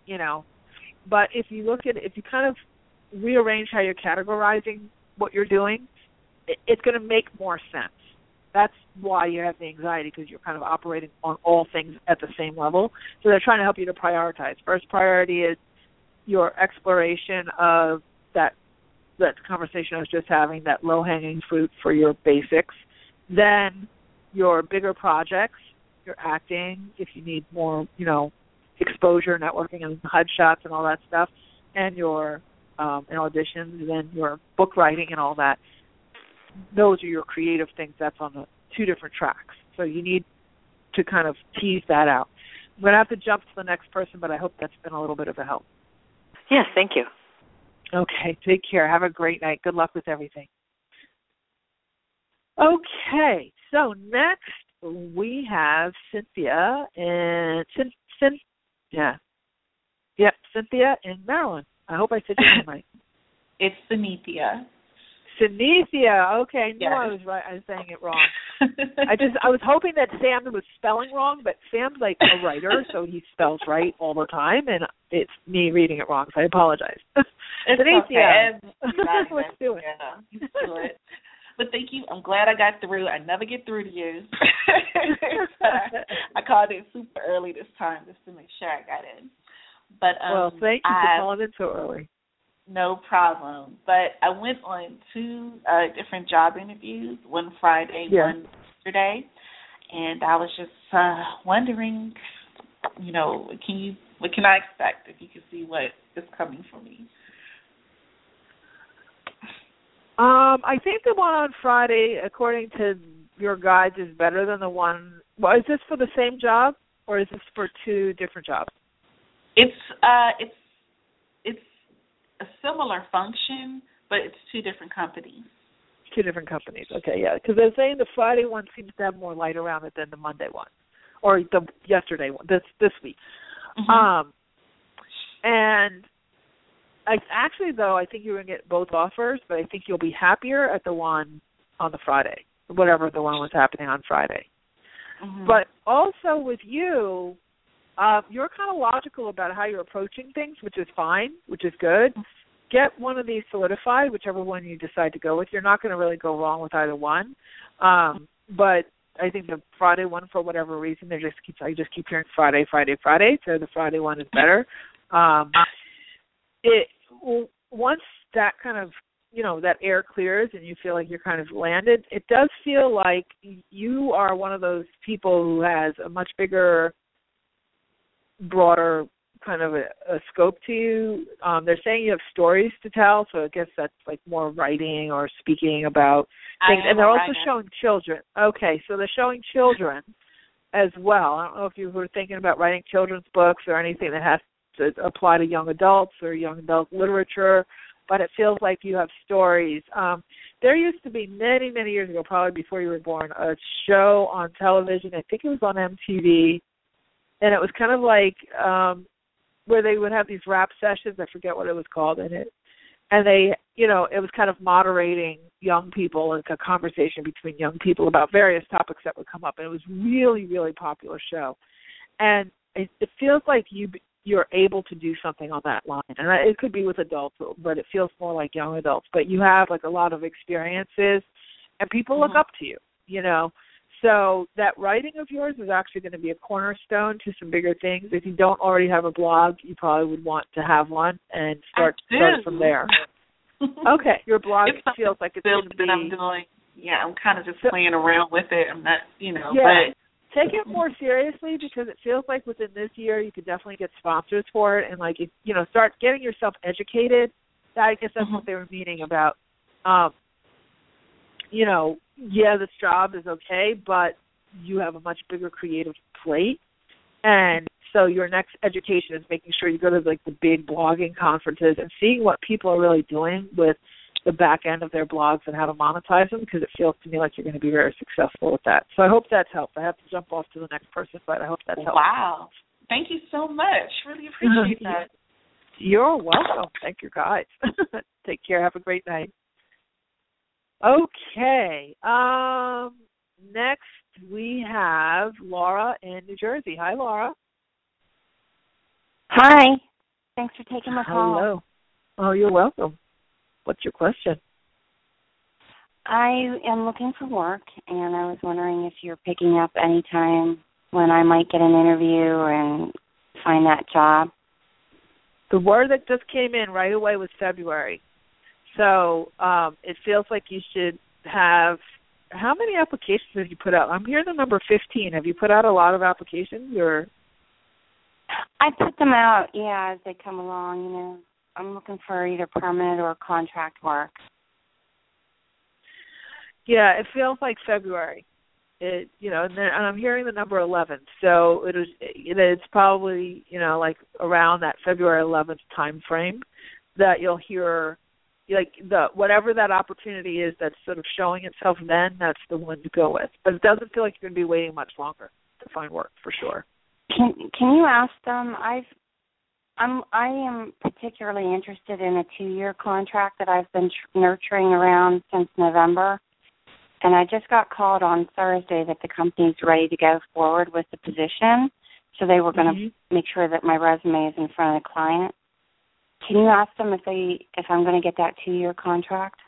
But if you kind of rearrange how you're categorizing what you're doing, it's going to make more sense. That's why you have the anxiety, because you're kind of operating on all things at the same level. So they're trying to help you to prioritize. First priority is your exploration of that conversation I was just having, that low-hanging fruit for your basics. Then your bigger projects, your acting, if you need more, exposure, networking, and HUD shots and all that stuff, and your and auditions, and then your book writing and all that. Those are your creative things. That's on the 2 different tracks. So you need to kind of tease that out. I'm going to have to jump to the next person, but I hope that's been a little bit of a help. Yes, thank you. Okay, take care. Have a great night. Good luck with everything. Okay, so next we have Cynthia, and Cynthia in Maryland. I hope I said your name right. It's Synethia. Synethia. Okay, I knew yes. I was right. I was saying it wrong. I was hoping that Sam was spelling wrong, but Sam's like a writer, so he spells right all the time, and it's me reading it wrong, so I apologize. It's Synethia. Okay. Let's do it. Yeah, let's do it. But thank you. I'm glad I got through. I never get through to you. I called in super early this time just to make sure I got in. But well, thank you for calling in so early. No problem. But I went on 2 different job interviews, one Friday, one yesterday, and I was just wondering, what can I expect, if you can see what is coming for me? I think the one on Friday, according to your guides, is better than the one. Well, is this for the same job, or is this for 2 different jobs? It's a similar function, but it's 2 different companies. 2 different companies. Okay, yeah, because they're saying the Friday one seems to have more light around it than the Monday one, or the yesterday one. This week. Mm-hmm. And I think you're going to get both offers, but I think you'll be happier at the one on the Friday, whatever the one was happening on Friday. Mm-hmm. But also with you, you're kind of logical about how you're approaching things, which is fine, which is good. get one of these solidified, whichever one you decide to go with. You're not going to really go wrong with either one. But I think the Friday one, for whatever reason, I just keep hearing Friday. So the Friday one is better. Once that kind of, that air clears and you feel like you're kind of landed, it does feel like you are one of those people who has a much bigger, broader kind of a scope to you. They're saying you have stories to tell, so I guess that's like more writing or speaking about things. And they're also showing children. Okay, so they're showing children as well. I don't know if you were thinking about writing children's books or anything that has to apply to young adults or young adult literature, but it feels like you have stories. There used to be many, many years ago, probably before you were born, a show on television. I think it was on MTV, and it was kind of like where they would have these rap sessions. I forget what it was called in it. And they, it was kind of moderating young people, like a conversation between young people about various topics that would come up. And it was really, really popular show. And it feels like you're able to do something on that line. And it could be with adults, but it feels more like young adults. But you have like a lot of experiences, and people look up to you, So that writing of yours is actually going to be a cornerstone to some bigger things. If you don't already have a blog, you probably would want to have one and start from there. Okay, your blog feels like it's going to be. I'm doing. Yeah, I'm kind of just playing around with it. I'm not, but take it more seriously, because it feels like within this year you could definitely get sponsors for it, and start getting yourself educated. I guess that's what they were meaning about. This job is okay, but you have a much bigger creative plate. And so your next education is making sure you go to the big blogging conferences and seeing what people are really doing with the back end of their blogs and how to monetize them, because it feels to me like you're going to be very successful with that. So I hope that's helped. I have to jump off to the next person, but I hope that's helped. Wow. Thank you so much. Really appreciate that. You're welcome. Thank you, guys. Take care. Have a great night. Okay. Next we have Laura in New Jersey. Hi, Laura. Hi. Thanks for taking my call. Hello. Oh, you're welcome. What's your question? I am looking for work, and I was wondering if you're picking up any time when I might get an interview and find that job. The word that just came in right away was February. So it feels like you should have, how many applications have you put out? I'm hearing the number 15. Have you put out a lot of applications? Or? I put them out, as they come along, I'm looking for either permanent or contract work. Yeah, it feels like February. And I'm hearing the number 11. So it's probably, around that February 11th time frame that you'll hear, whatever that opportunity is that's sort of showing itself then, that's the one to go with. But it doesn't feel like you're going to be waiting much longer to find work, for sure. Can you ask them? I am particularly interested in a 2-year contract that I've been nurturing around since November, and I just got called on Thursday that the company's ready to go forward with the position, so they were going to make sure that my resume is in front of the client. Can you ask them if I'm going to get that 2-year contract?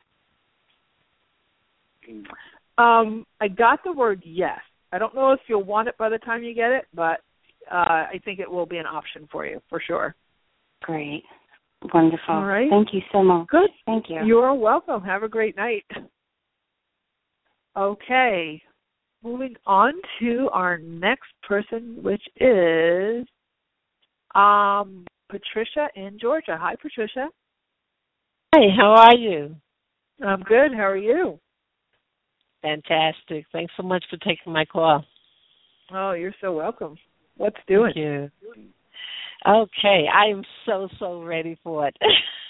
I got the word yes. I don't know if you'll want it by the time you get it, but I think it will be an option for you, for sure. Great. Wonderful. All right. Thank you so much. Good. Thank you. You're welcome. Have a great night. Okay. Moving on to our next person, which is Patricia in Georgia. Hi, Patricia. Hey, how are you? I'm good. How are you? Fantastic. Thanks so much for taking my call. Oh, you're so welcome. What's doing? Thank you. Okay, I am so ready for it.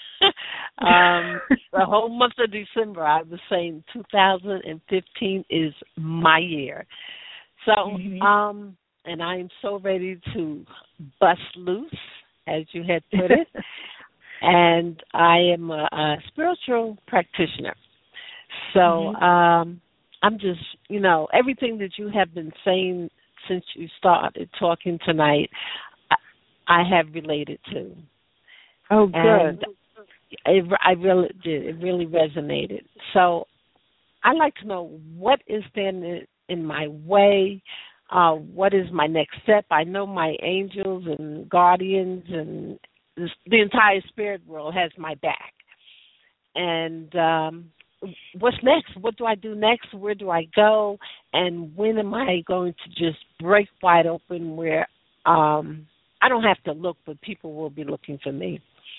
The whole month of December, I was saying 2015 is my year. So, and I am so ready to bust loose, as you had put it. And I am a spiritual practitioner. So I'm just, everything that you have been saying since you started talking tonight, I have related to. Oh, good. And I really did. It really resonated. So I'd like to know what is standing in my way. What is my next step? I know my angels and guardians and the entire spirit world has my back. And what's next? What do I do next? Where do I go? And when am I going to just break wide open where I don't have to look, but people will be looking for me?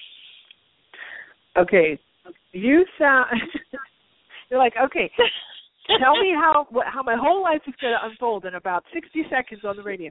Okay. You sound... You're like, okay, tell me how my whole life is going to unfold in about 60 seconds on the radio.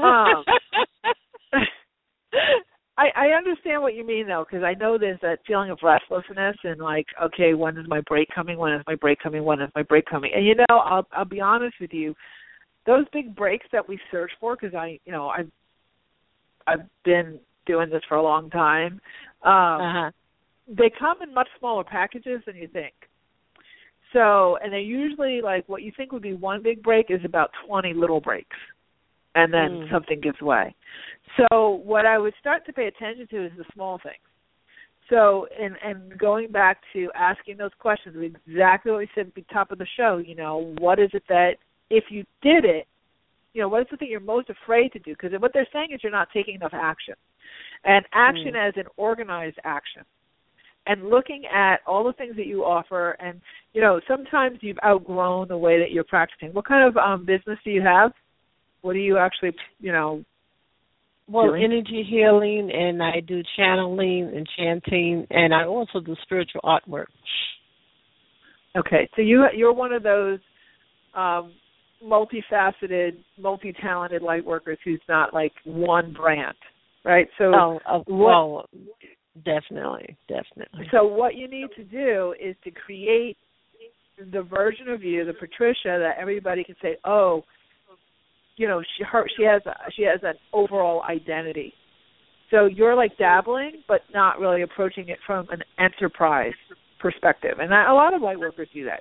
I understand what you mean, though, because I know there's that feeling of restlessness and like, okay, when is my break coming? When is my break coming? When is my break coming? And, I'll be honest with you, those big breaks that we search for, because I've been doing this for a long time, they come in much smaller packages than you think. So, and they're usually like what you think would be one big break is about 20 little breaks, and then something gives way. So what I would start to pay attention to is the small things. So, and going back to asking those questions, exactly what we said at the top of the show, what is it that if you did it, what is the thing you're most afraid to do? Because what they're saying is you're not taking enough action. And action as an organized action. And looking at all the things that you offer, and, sometimes you've outgrown the way that you're practicing. What kind of business do you have? What do you actually, Well, doing? Energy healing, and I do channeling and chanting, and I also do spiritual artwork. Okay, so you're one of those multifaceted, multi-talented light workers who's not like one brand, right? So definitely. So what you need to do is to create the version of you, the Patricia, that everybody can say, oh, she has an overall identity. So you're like dabbling, but not really approaching it from an enterprise perspective. And a lot of light workers do that.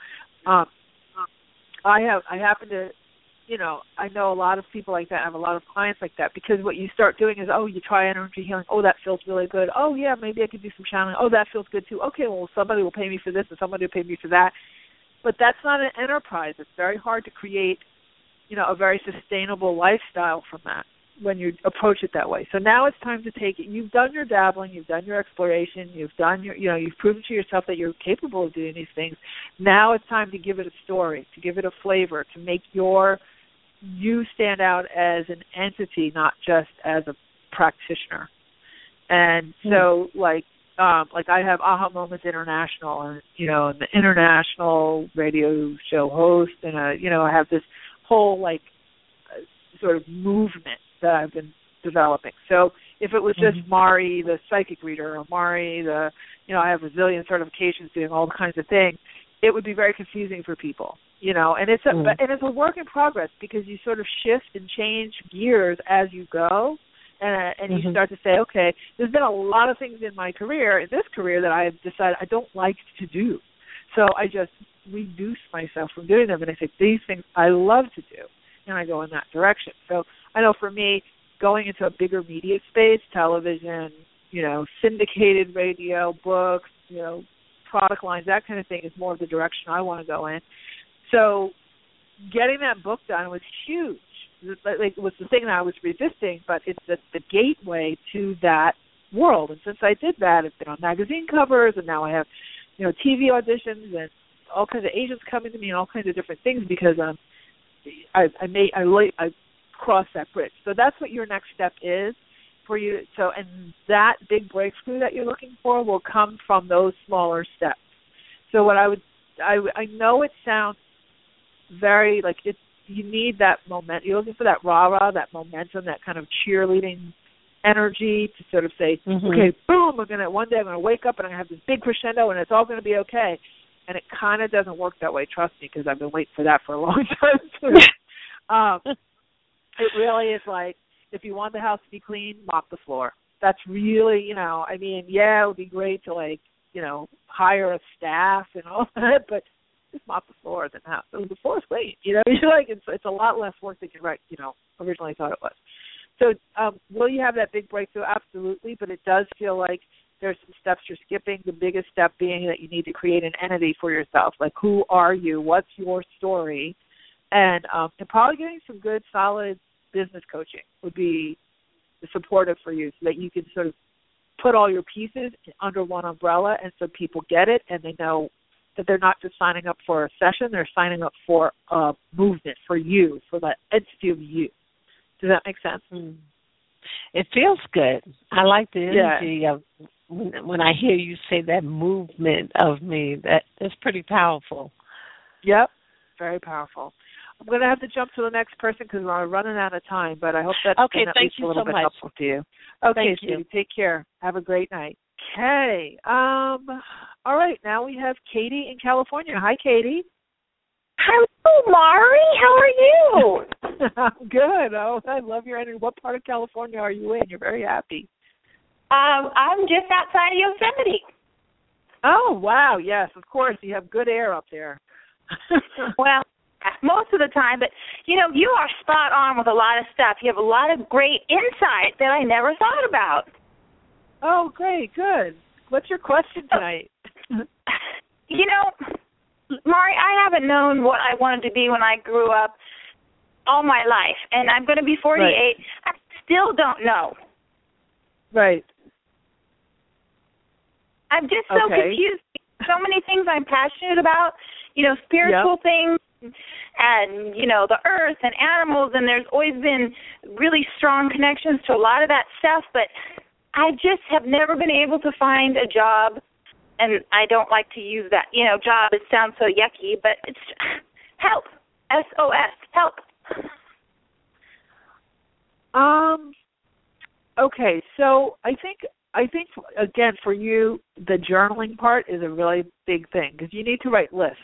I happen to. I know a lot of people like that. I have a lot of clients like that, because what you start doing is, you try energy healing. Oh, that feels really good. Oh, yeah, maybe I could do some channeling. Oh, that feels good too. Okay, well, somebody will pay me for this and somebody will pay me for that. But that's not an enterprise. It's very hard to create, a very sustainable lifestyle from that when you approach it that way. So now it's time to take it. You've done your dabbling. You've done your exploration. You've done you've proven to yourself that you're capable of doing these things. Now it's time to give it a story, to give it a flavor, to make you stand out as an entity, not just as a practitioner. And so, like I have Aha Moments International, and and the international radio show host, and I have this whole sort of movement that I've been developing. So if it was just Mari, the psychic reader, or Mari, I have a zillion certifications doing all kinds of things, it would be very confusing for people. And it's a work in progress, because you sort of shift and change gears as you go, and you start to say, okay, there's been a lot of things in my career, in this career, that I have decided I don't like to do. So I just reduce myself from doing them, and I say, these things I love to do, and I go in that direction. So I know for me, going into a bigger media space, television, syndicated radio, books, product lines, that kind of thing is more of the direction I want to go in. So getting that book done was huge. It was the thing that I was resisting, but it's the gateway to that world. And since I did that, I've been on magazine covers, and now I have, TV auditions, and all kinds of agents coming to me, and all kinds of different things, because I crossed that bridge. So that's what your next step is for you. So, and that big breakthrough that you're looking for will come from those smaller steps. So what I know it sounds very like it's, you need that moment. You're looking for that rah-rah, that momentum, that kind of cheerleading energy to sort of say, okay, boom, one day I'm going to wake up and I'm going to have this big crescendo and it's all going to be okay. And it kind of doesn't work that way, trust me, because I've been waiting for that for a long time too. It really is like, if you want the house to be clean, mop the floor. That's really, it would be great to hire a staff and all that, but just mop the floor in the house. So the floor's clean, you're like, it's a lot less work than you originally thought it was. So will you have that big breakthrough? Absolutely, but it does feel like there's some steps you're skipping, the biggest step being that you need to create an entity for yourself. Like, who are you? What's your story? And probably getting some good, solid business coaching would be supportive for you, so that you can sort of put all your pieces under one umbrella, and so people get it and they know that they're not just signing up for a session, they're signing up for a movement, for you, for that entity of you. Does that make sense? Mm. It feels good. I like the energy of when I hear you say that movement of me. That's pretty powerful. Yep, very powerful. I'm going to have to jump to the next person because we're running out of time, but I hope that's been at least a little bit helpful to you. Okay, Sweetie, take care. Have a great night. Okay. All right, now we have Katie in California. Hi, Katie. Hello, Mari. How are you? I'm good. Oh, I love your energy. What part of California are you in? You're very happy. I'm just outside of Yosemite. Oh, wow. Yes, of course. You have good air up there. Well, most of the time, but, you know, you are spot on with a lot of stuff. You have a lot of great insight that I never thought about. Oh, great. Good. What's your question tonight? You know, Mari, I haven't known what I wanted to be when I grew up all my life, and I'm going to be 48. Right. I still don't know. Right. I'm just so confused. So many things I'm passionate about, you know, spiritual things and, you know, the earth and animals, and there's always been really strong connections to a lot of that stuff, but I just have never been able to find a job, and I don't like to use that, you know, job. It sounds so yucky, but it's help, SOS, help. Okay, so I think again for you the journaling part is a really big thing because you need to write lists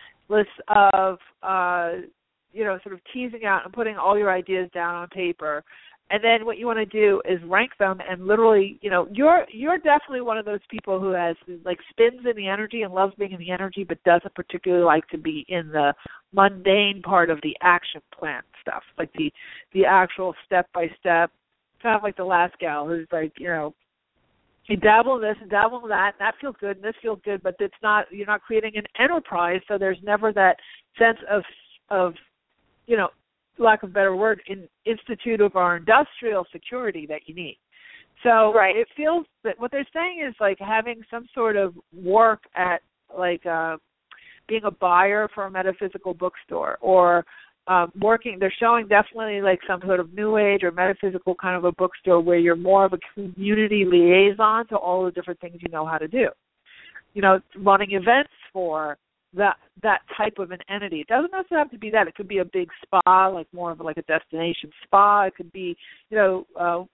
of you know, sort of teasing out and putting all your ideas down on paper. And then what you want to do is rank them and literally, you know, you're definitely one of those people who has like spins in the energy and loves being in the energy, but doesn't particularly like to be in the mundane part of the action plan stuff, like the actual step by step, kind of like the last gal who's like, you know, you dabble in this and dabble in that, and that feels good and this feels good, but it's not, you're not creating an enterprise, so there's never that sense of you know, lack of a better word, institutive or industrial security that you need. So it feels that what they're saying is like having some sort of work at like being a buyer for a metaphysical bookstore or working, they're showing definitely like some sort of new age or metaphysical kind of a bookstore where you're more of a community liaison to all the different things you know how to do. You know, running events for that type of an entity. It doesn't necessarily have to be that. It could be a big spa, like more of like a destination spa. It could be, a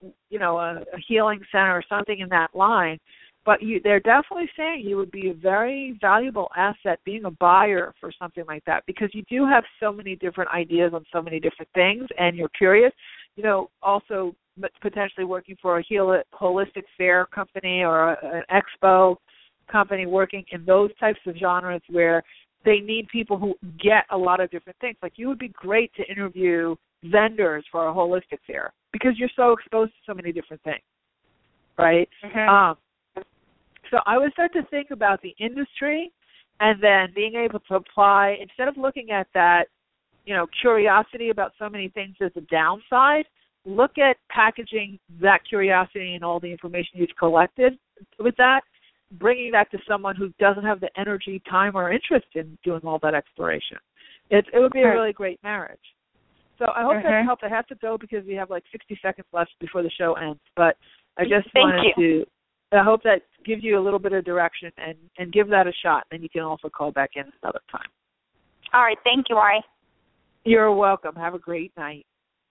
healing center or something in that line. But they're definitely saying you would be a very valuable asset being a buyer for something like that because you do have so many different ideas on so many different things and you're curious. You know, also potentially working for a holistic fair company or an expo company working in those types of genres where they need people who get a lot of different things. Like you would be great to interview vendors for a holistic fair because you're so exposed to so many different things, right? Mm-hmm. So I would start to think about the industry and then being able to apply, instead of looking at that, you know, curiosity about so many things as a downside, look at packaging that curiosity and all the information you've collected with that, bringing that to someone who doesn't have the energy, time, or interest in doing all that exploration. It would be a really great marriage. So I hope that helped. I have to go because we have like 60 seconds left before the show ends. But I just I hope that gives you a little bit of direction and give that a shot. Then you can also call back in another time. All right. Thank you, Mari. You're welcome. Have a great night.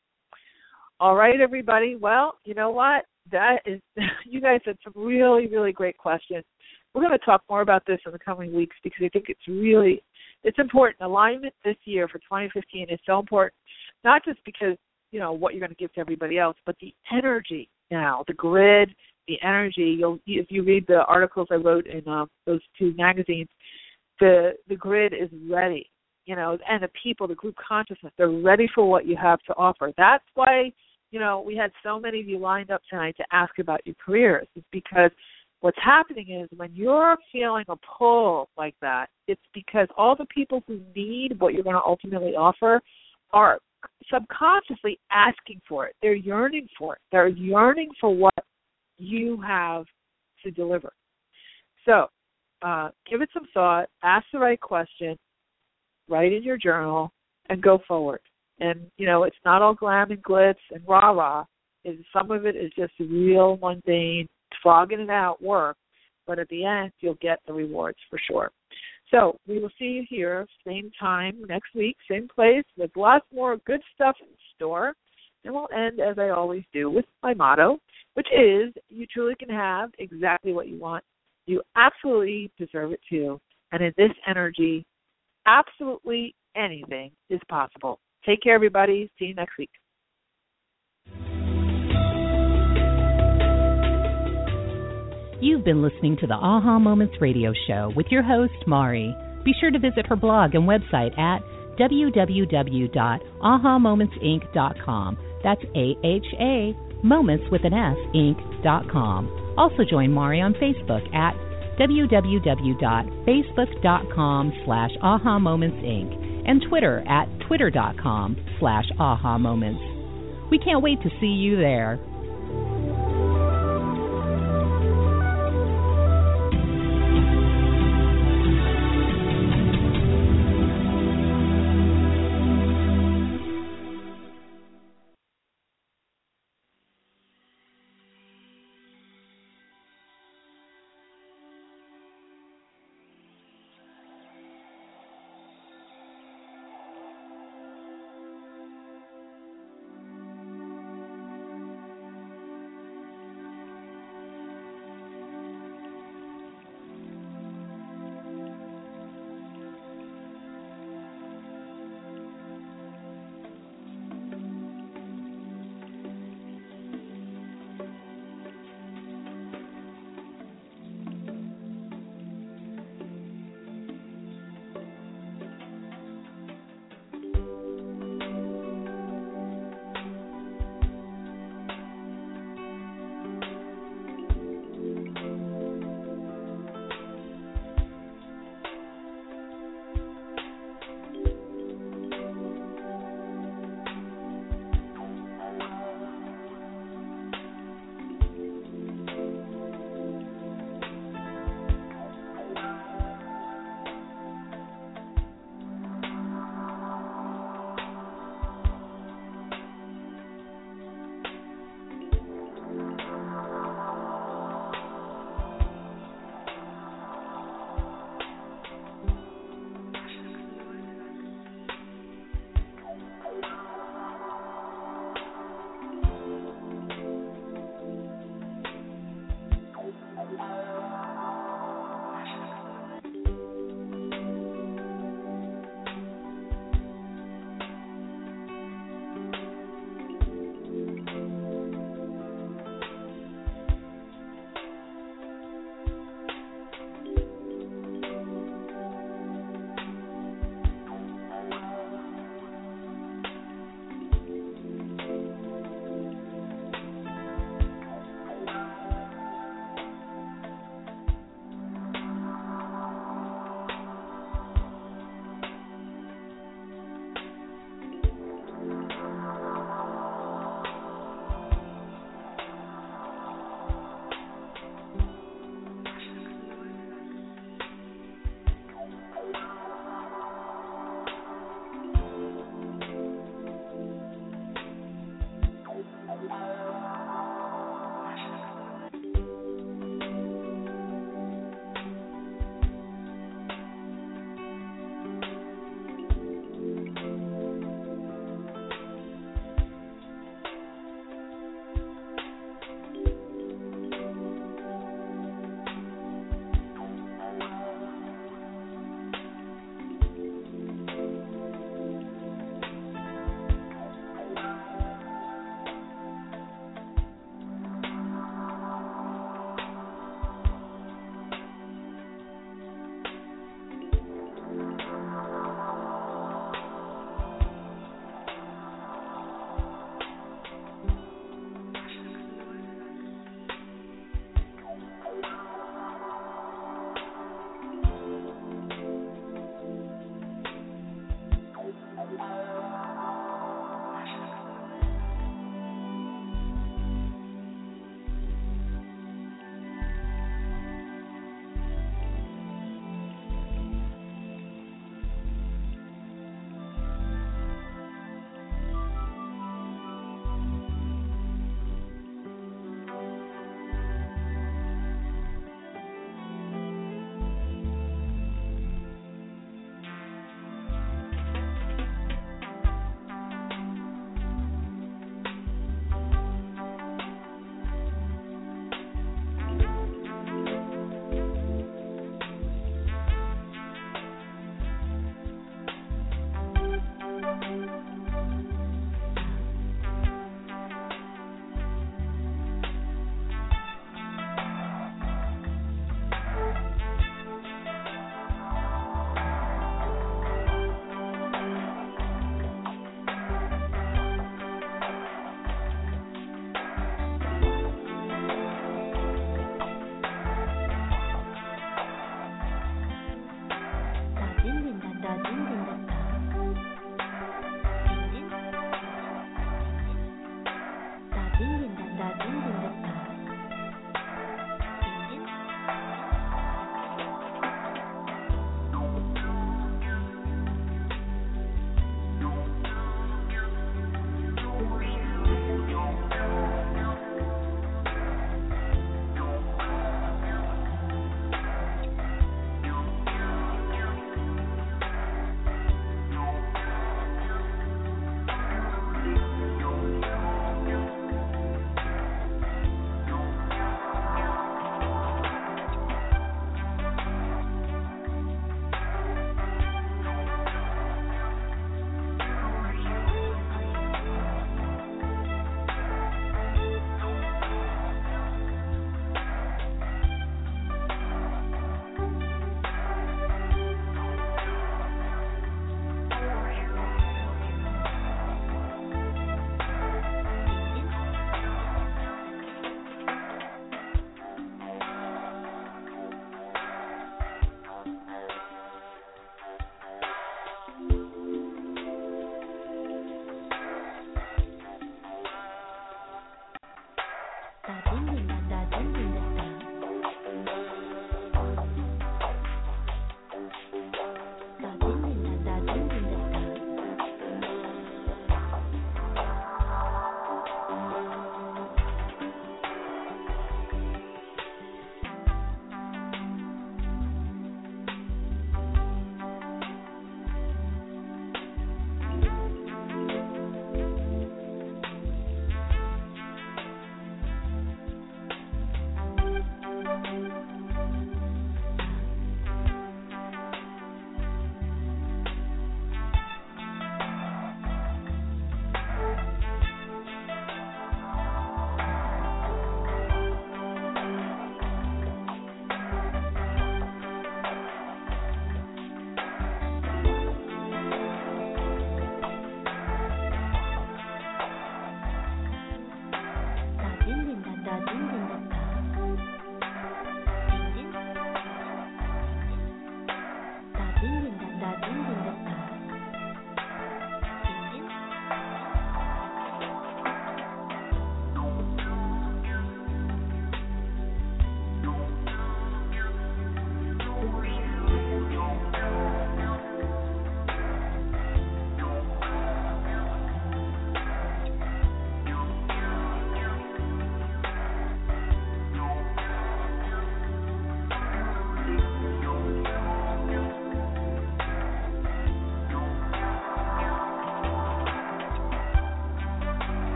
All right, everybody. Well, you know what? That is, you guys had some really, really great questions. We're going to talk more about this in the coming weeks because I think it's important. Alignment this year for 2015 is so important, not just because, you know, what you're going to give to everybody else, but the energy now, the grid, the energy. If you read the articles I wrote in those two magazines, the grid is ready, you know, and the people, the group consciousness, they're ready for what you have to offer. That's why, you know, we had so many of you lined up tonight to ask about your careers. It's because what's happening is when you're feeling a pull like that, it's because all the people who need what you're going to ultimately offer are subconsciously asking for it. They're yearning for it. They're yearning for what you have to deliver. So give it some thought, ask the right question, write in your journal, and go forward. And, it's not all glam and glitz and rah-rah. Some of it is just real mundane, flogging it out work, but at the end, you'll get the rewards for sure. So we will see you here, same time next week, same place, with lots more good stuff in store. And we'll end, as I always do, with my motto, which is, you truly can have exactly what you want. You absolutely deserve it too. And in this energy, absolutely anything is possible. Take care, everybody. See you next week. You've been listening to the Aha Moments radio show with your host, Mari. Be sure to visit her blog and website at www.ahamomentsinc.com. That's AHA, moments with an S, inc.com. Also join Mari on Facebook at www.facebook.com/ahamomentsinc and Twitter at twitter.com/ahamoments. We can't wait to see you there.